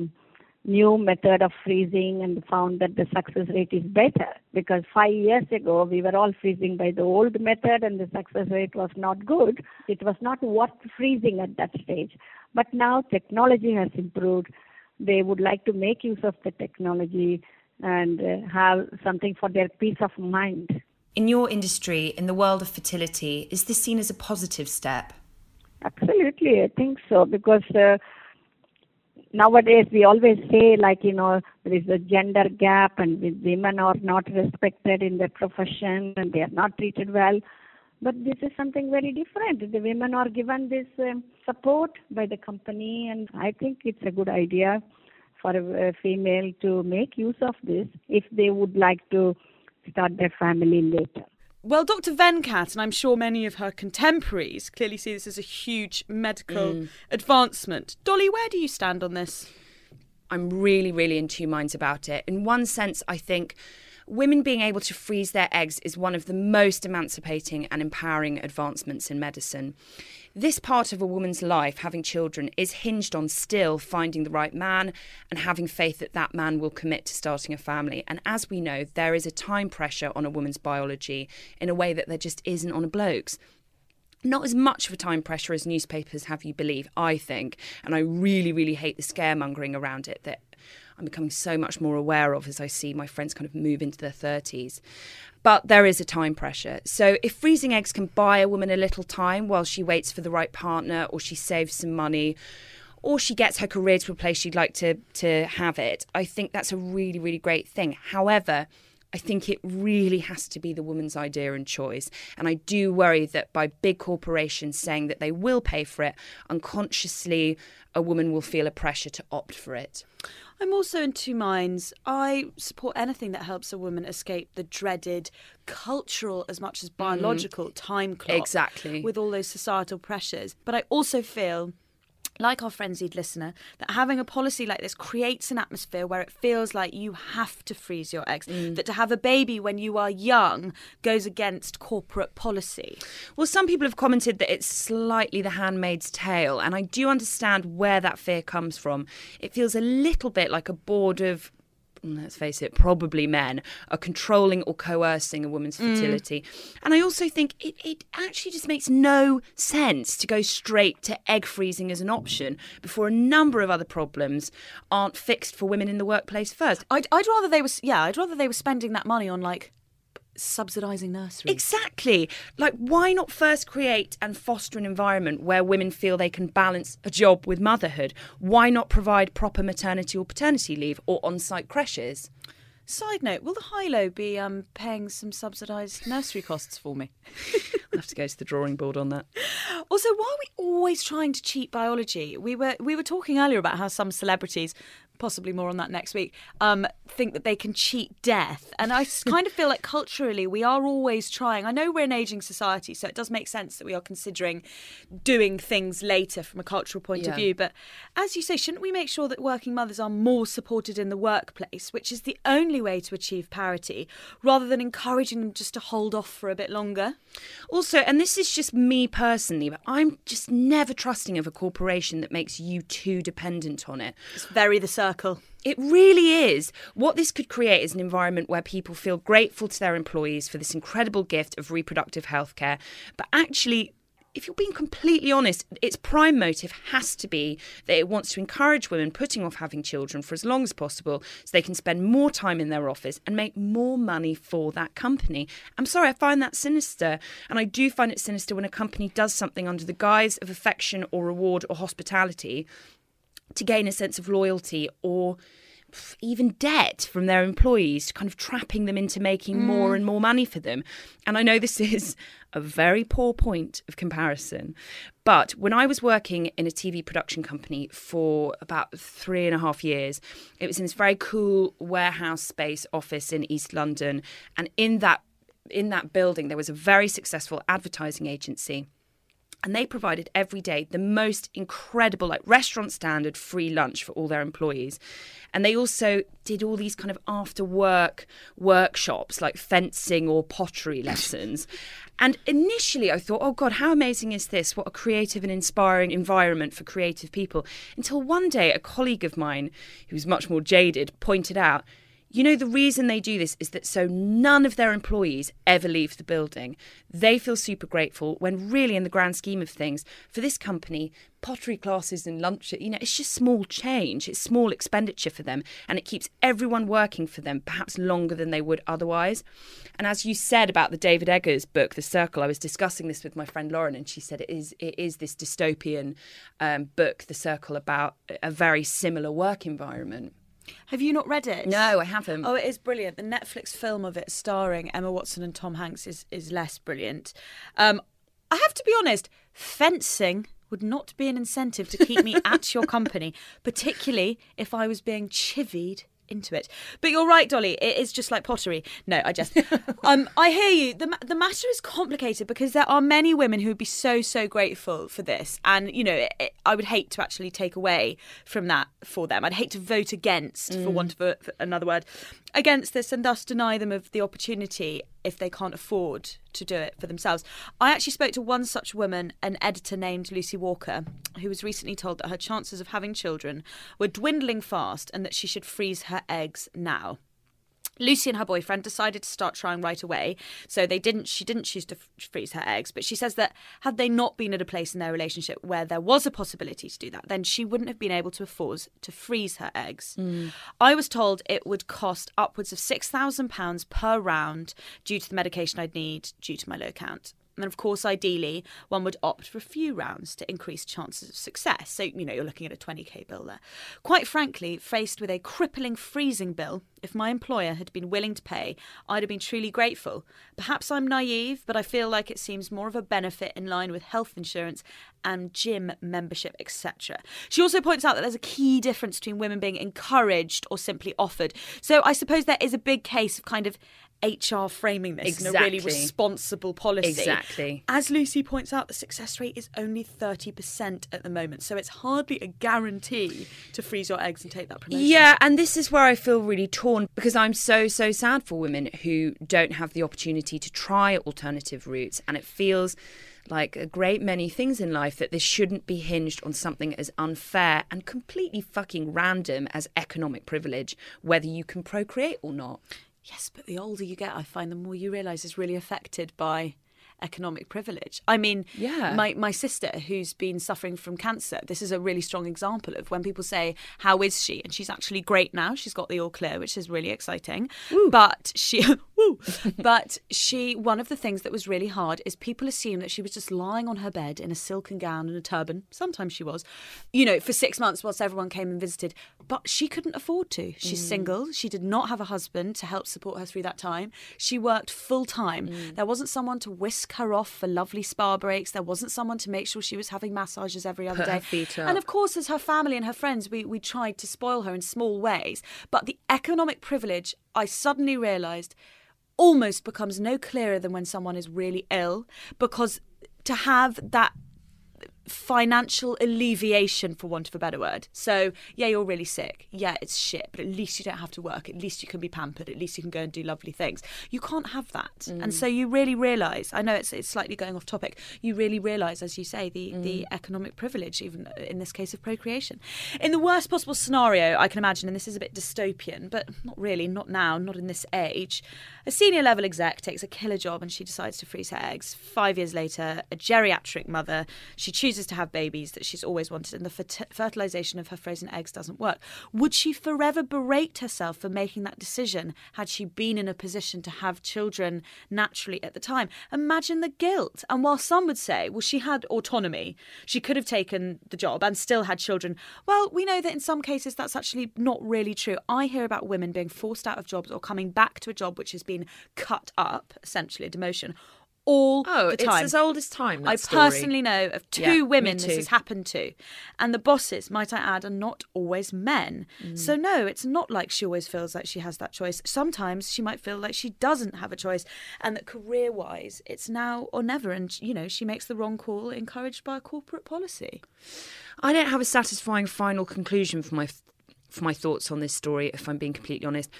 new method of freezing and found that the success rate is better, because 5 years ago we were all freezing by the old method and the success rate was not good. It was not worth freezing at that stage. But now technology has improved. They would like to make use of the technology and have something for their peace of mind. In your industry, in the world of fertility, is this seen as a positive step? Absolutely, I think so, because nowadays we always say, there is a gender gap and women are not respected in their profession and they are not treated well. But this is something very different. The women are given this support by the company, and I think it's a good idea for a female to make use of this if they would like to start their family later. Well, Dr. Venkat, and I'm sure many of her contemporaries, clearly see this as a huge medical advancement. Dolly, where do you stand on this? I'm really, really in two minds about it. In one sense, I think women being able to freeze their eggs is one of the most emancipating and empowering advancements in medicine. This part of a woman's life, having children, is hinged on still finding the right man and having faith that that man will commit to starting a family. And as we know, there is a time pressure on a woman's biology in a way that there just isn't on a bloke's. Not as much of a time pressure as newspapers have you believe, I think. And I really, really hate the scaremongering around it that I'm becoming so much more aware of as I see my friends kind of move into their 30s. But there is a time pressure. So if freezing eggs can buy a woman a little time while she waits for the right partner, or she saves some money, or she gets her career to a place she'd like to have it, I think that's a really, really great thing. However, I think it really has to be the woman's idea and choice. And I do worry that by big corporations saying that they will pay for it, unconsciously a woman will feel a pressure to opt for it. I'm also in two minds. I support anything that helps a woman escape the dreaded cultural as much as biological time clock. Exactly. With all those societal pressures. But I also feel, like our frenzied listener, that having a policy like this creates an atmosphere where it feels like you have to freeze your eggs, that to have a baby when you are young goes against corporate policy. Well, some people have commented that it's slightly The Handmaid's Tale, and I do understand where that fear comes from. It feels a little bit like a board of, let's face it, probably men are controlling or coercing a woman's fertility. And I also think it actually just makes no sense to go straight to egg freezing as an option before a number of other problems aren't fixed for women in the workplace first. I'd rather they were spending that money on like subsidising nurseries. Exactly. Like, why not first create and foster an environment where women feel they can balance a job with motherhood? Why not provide proper maternity or paternity leave or on-site creches? Side note, will the Hilo be paying some subsidised nursery costs for me? I'll have to go to the drawing board on that. Also, why are we always trying to cheat biology? We were talking earlier about how some celebrities, possibly more on that next week, think that they can cheat death. And I kind of feel like culturally we are always trying. I know we're an ageing society, so it does make sense that we are considering doing things later from a cultural point of view. But as you say, shouldn't we make sure that working mothers are more supported in the workplace, which is the only way to achieve parity, rather than encouraging them just to hold off for a bit longer? Also, and this is just me personally, but I'm just never trusting of a corporation that makes you too dependent on it. It's very the circle. It really is. What this could create is an environment where people feel grateful to their employees for this incredible gift of reproductive healthcare. But actually, if you're being completely honest, its prime motive has to be that it wants to encourage women putting off having children for as long as possible so they can spend more time in their office and make more money for that company. I'm sorry, I find that sinister. And I do find it sinister when a company does something under the guise of affection or reward or hospitality to gain a sense of loyalty or even debt from their employees, kind of trapping them into making more and more money for them. And I know this is a very poor point of comparison, but when I was working in a TV production company for about 3.5 years, it was in this very cool warehouse space office in East London. And in that building, there was a very successful advertising agency. And they provided every day the most incredible, like restaurant standard free lunch for all their employees. And they also did all these kind of after work workshops like fencing or pottery lessons. And initially I thought, oh God, how amazing is this? What a creative and inspiring environment for creative people. Until one day a colleague of mine, who's much more jaded, pointed out, you know, the reason they do this is that so none of their employees ever leave the building. They feel super grateful when really in the grand scheme of things, for this company, pottery classes and lunch, you know, it's just small change. It's small expenditure for them and it keeps everyone working for them perhaps longer than they would otherwise. And as you said about the David Eggers book, The Circle, I was discussing this with my friend Lauren and she said it is this dystopian book, The Circle, about a very similar work environment. Have you not read it? No, I haven't. Oh, it is brilliant. The Netflix film of it starring Emma Watson and Tom Hanks is less brilliant. I have to be honest, fencing would not be an incentive to keep me at your company, particularly if I was being chivied into it. But you're right, Dolly, it is just like pottery. No, I just I hear you. The matter is complicated because there are many women who would be so grateful for this, and I would hate to actually take away from that for them. I'd hate to vote against, for want of another word, against this, and thus deny them of the opportunity if they can't afford to do it for themselves. I actually spoke to one such woman, an editor named Lucy Walker, who was recently told that her chances of having children were dwindling fast and that she should freeze her eggs now. Lucy and her boyfriend decided to start trying right away, so she didn't choose to freeze her eggs, but she says that had they not been at a place in their relationship where there was a possibility to do that, then she wouldn't have been able to afford to freeze her eggs. I was told it would cost upwards of £6,000 per round due to the medication I'd need due to my low count. And of course, ideally, one would opt for a few rounds to increase chances of success. So, you're looking at a 20k bill there. Quite frankly, faced with a crippling freezing bill, if my employer had been willing to pay, I'd have been truly grateful. Perhaps I'm naive, but I feel like it seems more of a benefit in line with health insurance and gym membership, etc. She also points out that there's a key difference between women being encouraged or simply offered. So I suppose there is a big case of kind of HR framing this in a really responsible policy. Exactly. As Lucy points out, the success rate is only 30% at the moment, so it's hardly a guarantee to freeze your eggs and take that promotion. Yeah, and this is where I feel really torn, because I'm so sad for women who don't have the opportunity to try alternative routes, and it feels like a great many things in life that this shouldn't be hinged on something as unfair and completely fucking random as economic privilege, whether you can procreate or not. Yes, but the older you get, I find the more you realise is really affected by economic privilege. I mean, my sister, who's been suffering from cancer, this is a really strong example of when people say, how is she? And she's actually great now. She's got the all clear, which is really exciting. Woo. But she, one of the things that was really hard is people assume that she was just lying on her bed in a silken gown and a turban. Sometimes she was, for 6 months whilst everyone came and visited. But she couldn't afford to. She's single. She did not have a husband to help support her through that time. She worked full time. There wasn't someone to whisk her off for lovely spa breaks. There wasn't someone to make sure she was having massages every other day. Her feet up. And of course, as her family and her friends, we tried to spoil her in small ways. But the economic privilege, I suddenly realised, almost becomes no clearer than when someone is really ill, because to have that financial alleviation, for want of a better word. So, yeah, you're really sick. Yeah, it's shit, but at least you don't have to work. At least you can be pampered. At least you can go and do lovely things. You can't have that. And so you really realise, I know it's slightly going off topic, you really realise, as you say, the economic privilege, even in this case of procreation. In the worst possible scenario, I can imagine, and this is a bit dystopian, but not really, not now, not in this age, a senior level exec takes a killer job and she decides to freeze her eggs. 5 years later, a geriatric mother, she chooses to have babies that she's always wanted, and the fertilisation of her frozen eggs doesn't work. Would she forever berate herself for making that decision had she been in a position to have children naturally at the time? Imagine the guilt. And while some would say, well, she had autonomy, she could have taken the job and still had children, well, we know that in some cases that's actually not really true. I hear about women being forced out of jobs or coming back to a job which has been cut up, essentially a demotion, all the time. It's as old as time, that I story. personally know of two women me this too. has happened to. And the bosses, might I add, are not always men. So no, it's not like she always feels like she has that choice. Sometimes she might feel like she doesn't have a choice, and that career-wise, it's now or never. And, she makes the wrong call, encouraged by a corporate policy. I don't have a satisfying final conclusion for my thoughts on this story, if I'm being completely honest.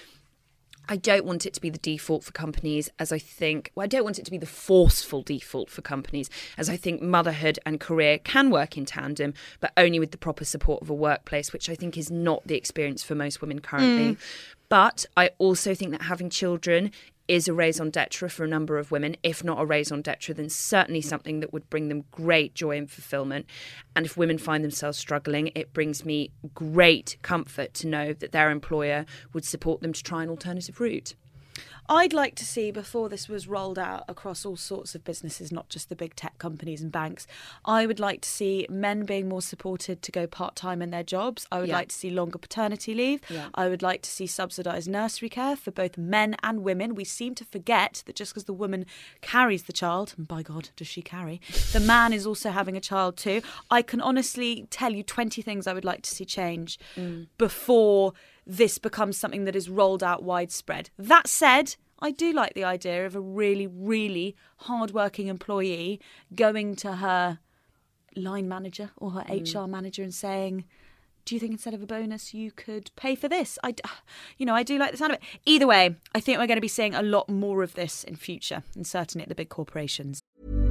I don't want it to be the default for companies, I don't want it to be the forceful default for companies, as I think motherhood and career can work in tandem, but only with the proper support of a workplace, which I think is not the experience for most women currently. But I also think that having children is a raison d'etre for a number of women. If not a raison d'etre, then certainly something that would bring them great joy and fulfillment. And if women find themselves struggling, it brings me great comfort to know that their employer would support them to try an alternative route. I'd like to see, before this was rolled out across all sorts of businesses, not just the big tech companies and banks, I would like to see men being more supported to go part-time in their jobs. I would like to see longer paternity leave. I would like to see subsidised nursery care for both men and women. We seem to forget that just because the woman carries the child, and by God, does she carry, the man is also having a child too. I can honestly tell you 20 things I would like to see change before this becomes something that is rolled out widespread. That said, I do like the idea of a really, really hard-working employee going to her line manager or her HR manager and saying, do you think instead of a bonus you could pay for this? I do like the sound of it. Either way, I think we're going to be seeing a lot more of this in future, and certainly at the big corporations.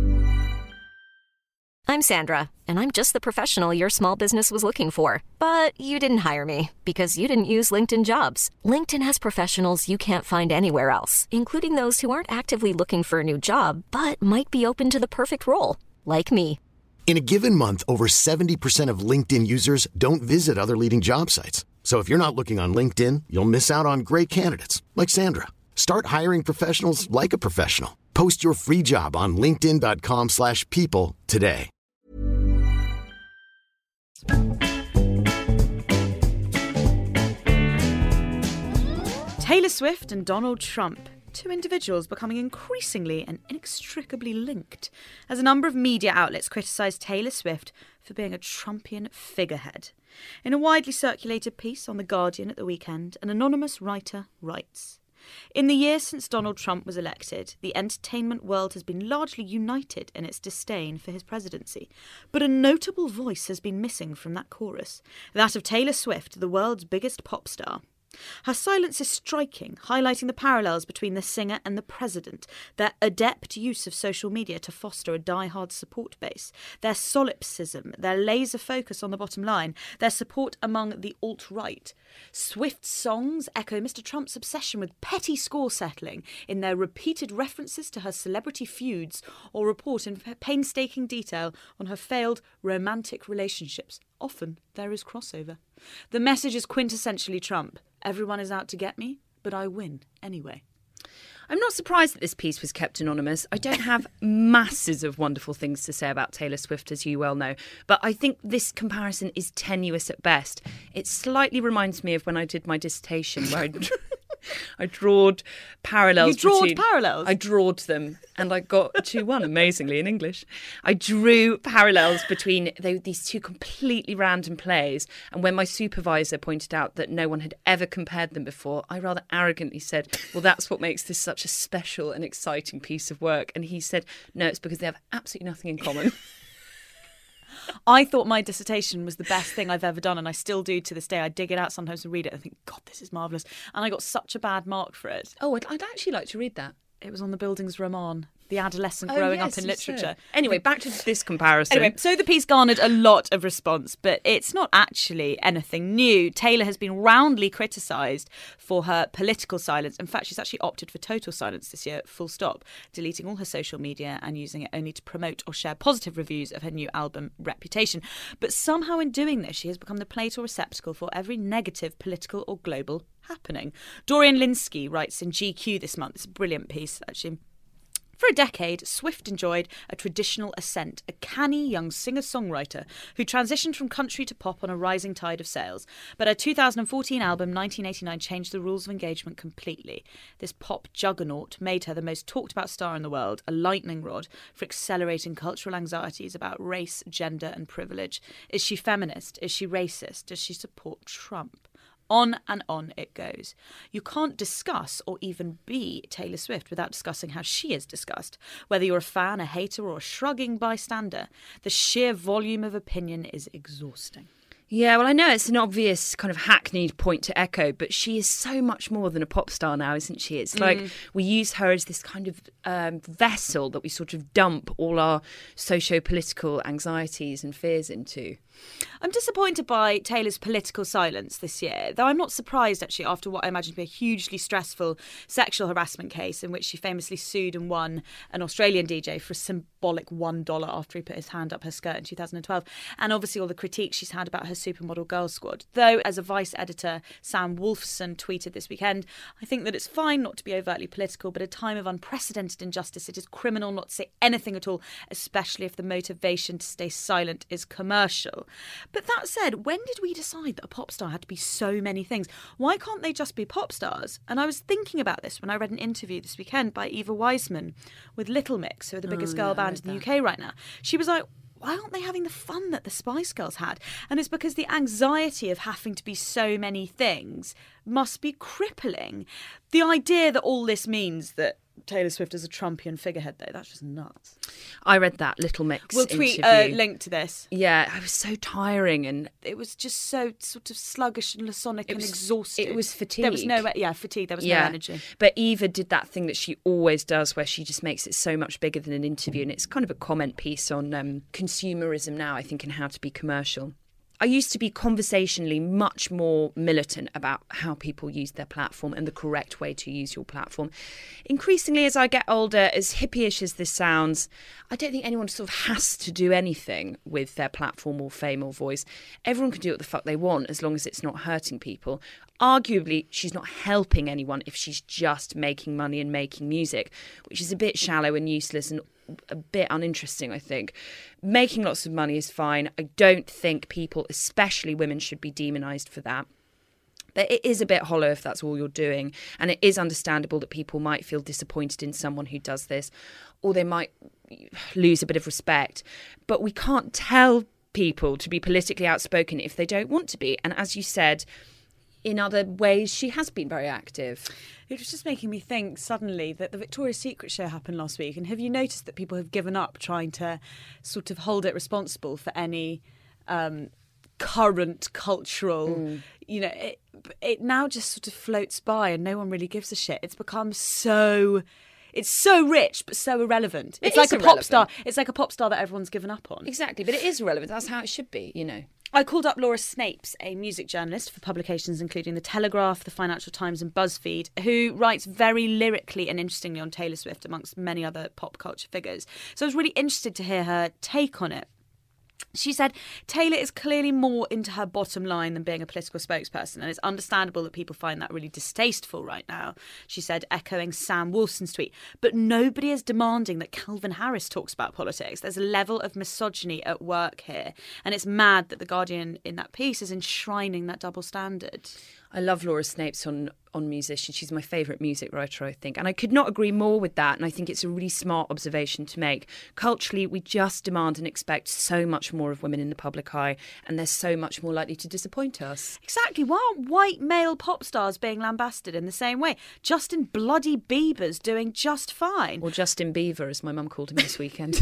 I'm Sandra, and I'm just the professional your small business was looking for. But you didn't hire me because you didn't use LinkedIn Jobs. LinkedIn has professionals you can't find anywhere else, including those who aren't actively looking for a new job, but might be open to the perfect role, like me. In a given month, over 70% of LinkedIn users don't visit other leading job sites. So if you're not looking on LinkedIn, you'll miss out on great candidates like Sandra. Start hiring professionals like a professional. Post your free job on linkedin.com/people today. Taylor Swift and Donald Trump. Two individuals becoming increasingly and inextricably linked as a number of media outlets criticise Taylor Swift for being a Trumpian figurehead. In a widely circulated piece on The Guardian at the weekend, an anonymous writer writes, "In the year since Donald Trump was elected, the entertainment world has been largely united in its disdain for his presidency. But a notable voice has been missing from that chorus, that of Taylor Swift, the world's biggest pop star. Her silence is striking, highlighting the parallels between the singer and the president, their adept use of social media to foster a die-hard support base, their solipsism, their laser focus on the bottom line, their support among the alt-right. Swift's songs echo Mr. Trump's obsession with petty score settling in their repeated references to her celebrity feuds or report in painstaking detail on her failed romantic relationships. Often there is crossover. The message is quintessentially Trump. Everyone is out to get me, but I win anyway." I'm not surprised that this piece was kept anonymous. I don't have masses of wonderful things to say about Taylor Swift, as you well know, but I think this comparison is tenuous at best. It slightly reminds me of when I did my dissertation, where I drawed parallels. You drawed parallels? I drawed them, and I got 2-1, amazingly, in English. I drew parallels between these two completely random plays, and when my supervisor pointed out that no one had ever compared them before, I rather arrogantly said, well, that's what makes this such a special and exciting piece of work. And he said, no, it's because they have absolutely nothing in common. I thought my dissertation was the best thing I've ever done, and I still do to this day. I dig it out sometimes and read it and think, God, this is marvellous. And I got such a bad mark for it. Oh, I'd actually like to read that. It was on the Bildungsroman, the adolescent growing up in literature. Anyway, back to this comparison. Anyway, so the piece garnered a lot of response, but it's not actually anything new. Taylor has been roundly criticised for her political silence. In fact, she's actually opted for total silence this year, full stop, deleting all her social media and using it only to promote or share positive reviews of her new album, Reputation. But somehow in doing this, she has become the plate or receptacle for every negative political or global happening. Dorian Linsky writes in GQ this month, it's a brilliant piece actually. For a decade, Swift enjoyed a traditional ascent, a canny young singer-songwriter who transitioned from country to pop on a rising tide of sales. But her 2014 album, 1989, changed the rules of engagement completely. This pop juggernaut made her the most talked-about star in the world, a lightning rod for accelerating cultural anxieties about race, gender and privilege. Is she feminist? Is she racist? Does she support Trump? On and on it goes. You can't discuss or even be Taylor Swift without discussing how she is discussed. Whether you're a fan, a hater or a shrugging bystander, the sheer volume of opinion is exhausting. Yeah, well, I know it's an obvious kind of hackneyed point to echo, but she is so much more than a pop star now, isn't she? It's like we use her as this kind of vessel that we sort of dump all our socio-political anxieties and fears into. I'm disappointed by Taylor's political silence this year, though I'm not surprised, actually, after what I imagine to be a hugely stressful sexual harassment case in which she famously sued and won an Australian DJ for a symbolic $1 after he put his hand up her skirt in 2012, and obviously all the critiques she's had about her supermodel girl squad. Though, as a Vice editor, Sam Wolfson, tweeted this weekend, I think that it's fine not to be overtly political, but at a time of unprecedented injustice, it is criminal not to say anything at all, especially if the motivation to stay silent is commercial. But that said, when did we decide that a pop star had to be so many things? Why can't they just be pop stars? And I was thinking about this when I read an interview this weekend by Eva Wiseman with Little Mix, who are the biggest girl band in the UK right now. She was like, why aren't they having the fun that the Spice Girls had? And it's because the anxiety of having to be so many things must be crippling. The idea that all this means that Taylor Swift is a Trumpian figurehead, though, that's just nuts. I read that Little Mix We'll tweet interview. a link to this. Yeah, it was so tiring, and It was just so sort of sluggish and laconic and exhausted. It was fatigue. There was no, fatigue. There was no energy. But Eva did that thing that she always does, where she just makes it so much bigger than an interview, and it's kind of a comment piece on consumerism now, I think, and how to be commercial. I used to be conversationally much more militant about how people use their platform and the correct way to use your platform. Increasingly, as I get older, as hippie-ish as this sounds, I don't think anyone sort of has to do anything with their platform or fame or voice. Everyone can do what the fuck they want as long as it's not hurting people. Arguably, she's not helping anyone if she's just making money and making music, which is a bit shallow and useless and a bit uninteresting, I think. Making lots of money is fine. I don't think people, especially women, should be demonised for that. But it is a bit hollow if that's all you're doing. And it is understandable that people might feel disappointed in someone who does this, or they might lose a bit of respect. But we can't tell people to be politically outspoken if they don't want to be. And as you said, in other ways, she has been very active. It was just making me think suddenly that the Victoria's Secret show happened last week. And have you noticed that people have given up trying to sort of hold it responsible for any current cultural, it now just sort of floats by and no one really gives a shit. It's become it's so rich but so irrelevant. It's like a pop star. It's like a pop star that everyone's given up on. Exactly, but it is relevant. That's how it should be, I called up Laura Snapes, a music journalist for publications including The Telegraph, The Financial Times and BuzzFeed, who writes very lyrically and interestingly on Taylor Swift, amongst many other pop culture figures. So I was really interested to hear her take on it. She said, Taylor is clearly more into her bottom line than being a political spokesperson, and it's understandable that people find that really distasteful right now, she said, echoing Sam Wolfson's tweet. But nobody is demanding that Calvin Harris talks about politics. There's a level of misogyny at work here, and it's mad that The Guardian in that piece is enshrining that double standard. I love Laura Snapes on musicians. She's my favourite music writer, I think. And I could not agree more with that. And I think it's a really smart observation to make. Culturally, we just demand and expect so much more of women in the public eye. And they're so much more likely to disappoint us. Exactly. Why aren't white male pop stars being lambasted in the same way? Justin bloody Bieber's doing just fine. Or Justin Bieber, as my mum called him this weekend.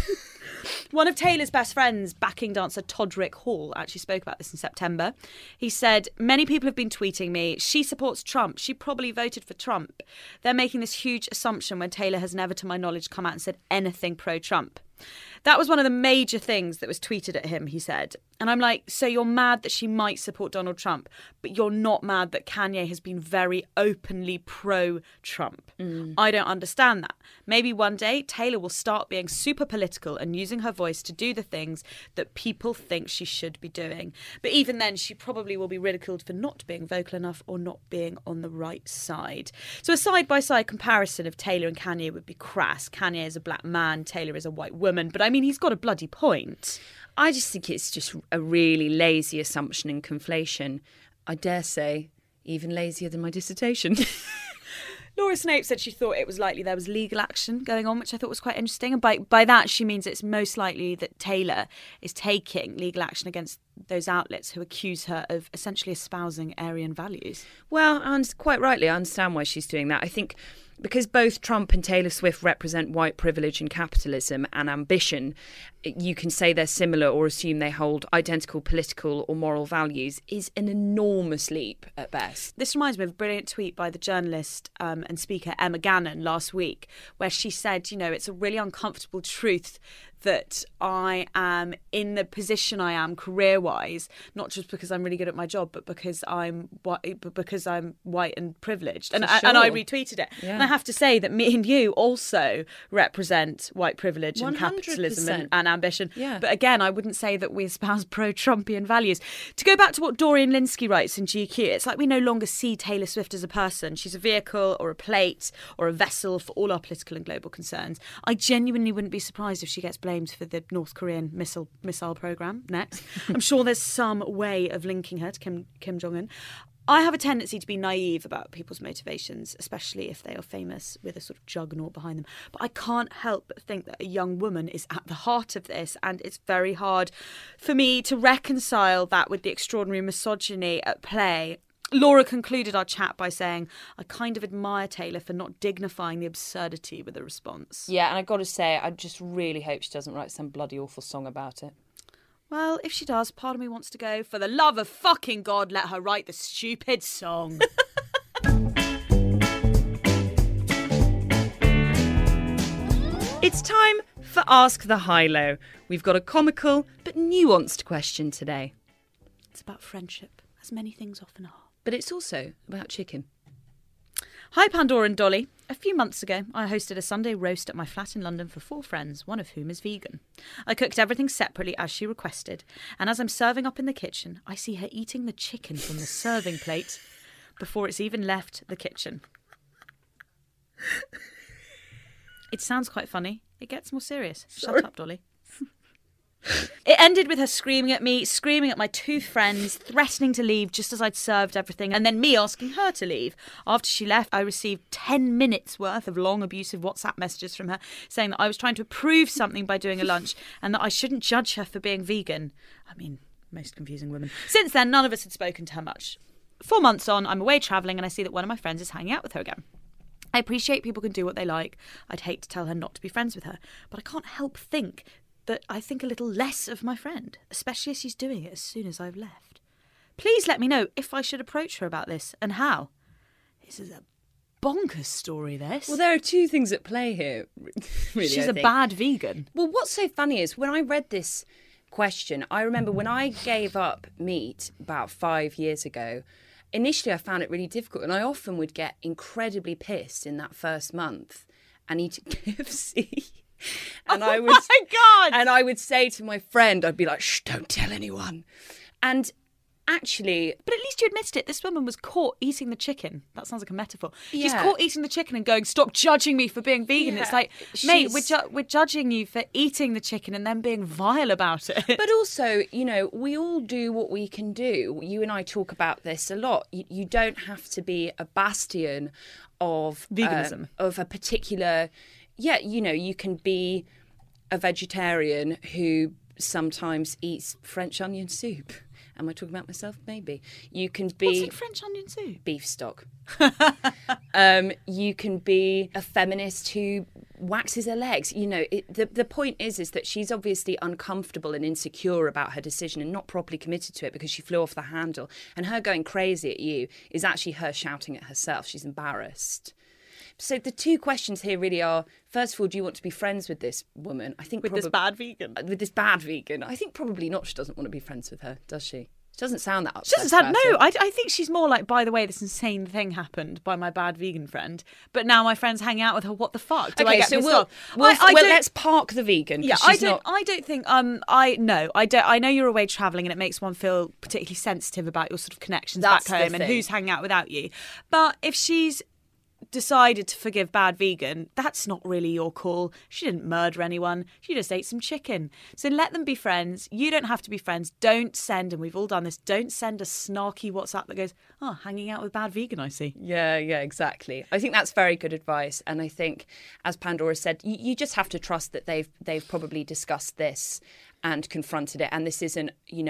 One of Taylor's best friends, backing dancer Todrick Hall, actually spoke about this in September. He said, many people have been tweeting me, she supports Trump. She probably voted for Trump. They're making this huge assumption when Taylor has never, to my knowledge, come out and said anything pro-Trump. That was one of the major things that was tweeted at him, he said. And I'm like, so you're mad that she might support Donald Trump, but you're not mad that Kanye has been very openly pro-Trump. I don't understand that. Maybe one day Taylor will start being super political and using her voice to do the things that people think she should be doing. But even then, she probably will be ridiculed for not being vocal enough or not being on the right side. So a side-by-side comparison of Taylor and Kanye would be crass. Kanye is a black man, Taylor is a white woman. But I mean, he's got a bloody point. I just think it's just a really lazy assumption and conflation. I dare say, even lazier than my dissertation. Laura Snape said she thought it was likely there was legal action going on, which I thought was quite interesting. And by that, she means it's most likely that Taylor is taking legal action against those outlets who accuse her of essentially espousing Aryan values. Well, and quite rightly, I understand why she's doing that. I think because both Trump and Taylor Swift represent white privilege and capitalism and ambition, you can say they're similar or assume they hold identical political or moral values is an enormous leap at best. This reminds me of a brilliant tweet by the journalist and speaker Emma Gannon last week, where she said, it's a really uncomfortable truth that I am in the position I am career-wise, not just because I'm really good at my job, but because I'm white and privileged. And I retweeted it. Yeah. And I have to say that me and you also represent white privilege 100%. And capitalism and ambition. Yeah. But again, I wouldn't say that we espouse pro-Trumpian values. To go back to what Dorian Lynskey writes in GQ, it's like we no longer see Taylor Swift as a person. She's a vehicle or a plate or a vessel for all our political and global concerns. I genuinely wouldn't be surprised if she gets blamed for the North Korean missile program next. I'm sure there's some way of linking her to Kim Jong-un. I have a tendency to be naive about people's motivations, especially if they are famous with a sort of juggernaut behind them. But I can't help but think that a young woman is at the heart of this, and it's very hard for me to reconcile that with the extraordinary misogyny at play. Laura concluded our chat by saying, I kind of admire Taylor for not dignifying the absurdity with a response. Yeah, and I've got to say, I just really hope she doesn't write some bloody awful song about it. Well, if she does, part of me wants to go, for the love of fucking God, let her write the stupid song. It's time for Ask the High-Low. We've got a comical but nuanced question today. It's about friendship, as many things often are. But it's also about chicken. Hi Pandora and Dolly. A few months ago, I hosted a Sunday roast at my flat in London for 4 friends, one of whom is vegan. I cooked everything separately as she requested, and as I'm serving up in the kitchen, I see her eating the chicken from the serving plate before it's even left the kitchen. It sounds quite funny. It gets more serious. Shut up, Dolly. It ended with her screaming at me, screaming at my 2 friends, threatening to leave just as I'd served everything, and then me asking her to leave. After she left, I received 10 minutes worth of long abusive WhatsApp messages from her saying that I was trying to prove something by doing a lunch and that I shouldn't judge her for being vegan. I mean, most confusing woman. Since then, none of us had spoken to her much. 4 months on, I'm away travelling and I see that one of my friends is hanging out with her again. I appreciate people can do what they like. I'd hate to tell her not to be friends with her, but I can't help think that I think a little less of my friend, especially as she's doing it as soon as I've left. Please let me know if I should approach her about this and how. This is a bonkers story, this. Well, there are 2 things at play here, really. She's I a think. bad vegan. Well, what's so funny is when I read this question, I remember when I gave up meat about 5 years ago, initially I found it really difficult, and I often would get incredibly pissed in that first month and eat KFC. And my God! And I would say to my friend, I'd be like, shh, don't tell anyone. And actually... But at least you admitted it. This woman was caught eating the chicken. That sounds like a metaphor. She's Yeah. caught eating the chicken and going, stop judging me for being vegan. Yeah. It's like, mate, She's- we're judging you for eating the chicken and then being vile about it. But also, you know, we all do what we can do. You and I talk about this a lot. You don't have to be a bastion of... Veganism. Of a particular... Yeah, you know, you can be a vegetarian who sometimes eats French onion soup. Am I talking about myself? Maybe. You can be... What's in French onion soup? Beef stock. You can be a feminist who waxes her legs. You know, the point is that she's obviously uncomfortable and insecure about her decision and not properly committed to it because she flew off the handle. And her going crazy at you is actually her shouting at herself. She's embarrassed. So the 2 questions here really are, first of all, do you want to be friends with this woman? I think This bad vegan. With this bad vegan. I think probably not. She doesn't want to be friends with her, does she? She doesn't sound that upset. She doesn't sound, about no, it. I think she's more like, by the way, this insane thing happened by my bad vegan friend, but now my friend's hanging out with her. What the fuck? Do I Okay, get so pissed we'll, off? we'll, I don't- let's park the vegan. 'cause Yeah, she's not... I don't think. I don't. I know you're away travelling, and it makes one feel particularly sensitive about your sort of connections That's back the home and thing. who's hanging out without you. But if she's decided to forgive bad vegan, that's not really your call. She didn't murder anyone. She just ate some chicken. So let them be friends. You don't have to be friends. Don't send, and we've all done this, don't send a snarky WhatsApp that goes, oh, hanging out with bad vegan, I see. Yeah, exactly. I think that's very good advice. And I think, as Pandora said, you just have to trust that they've probably discussed this and confronted it. And this isn't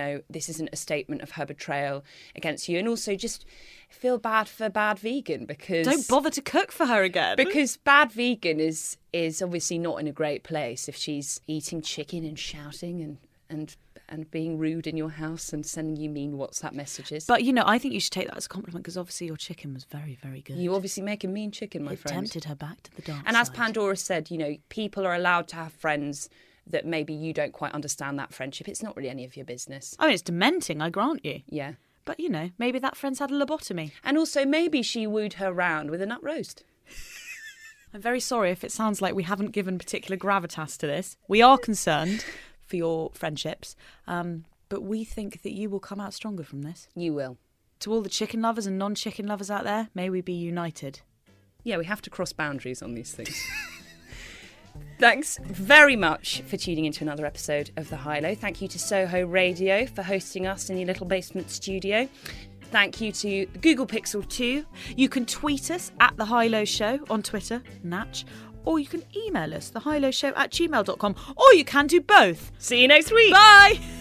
a statement of her betrayal against you. And also just feel bad for bad vegan because... Don't bother to cook for her again. Because bad vegan is obviously not in a great place if she's eating chicken and shouting and being rude in your house and sending you mean WhatsApp messages. But, you know, I think you should take that as a compliment because obviously your chicken was very, very good. You obviously make a mean chicken, my It friend. tempted her back to the dark And as side. Pandora said, you know, people are allowed to have friends that maybe you don't quite understand that friendship. It's not really any of your business. I mean, it's dementing, I grant you. Yeah. But, you know, maybe that friend's had a lobotomy. And also maybe she wooed her round with a nut roast. I'm very sorry if it sounds like we haven't given particular gravitas to this. We are concerned for your friendships, but we think that you will come out stronger from this. You will. To all the chicken lovers and non-chicken lovers out there, may we be united. Yeah, we have to cross boundaries on these things. Thanks very much for tuning into another episode of The High Low. Thank you to Soho Radio for hosting us in your little basement studio. Thank you to the Google Pixel 2. You can tweet us at The High Low Show on Twitter, Natch, or you can email us, thehighlowshow@gmail.com, or you can do both. See you next week. Bye!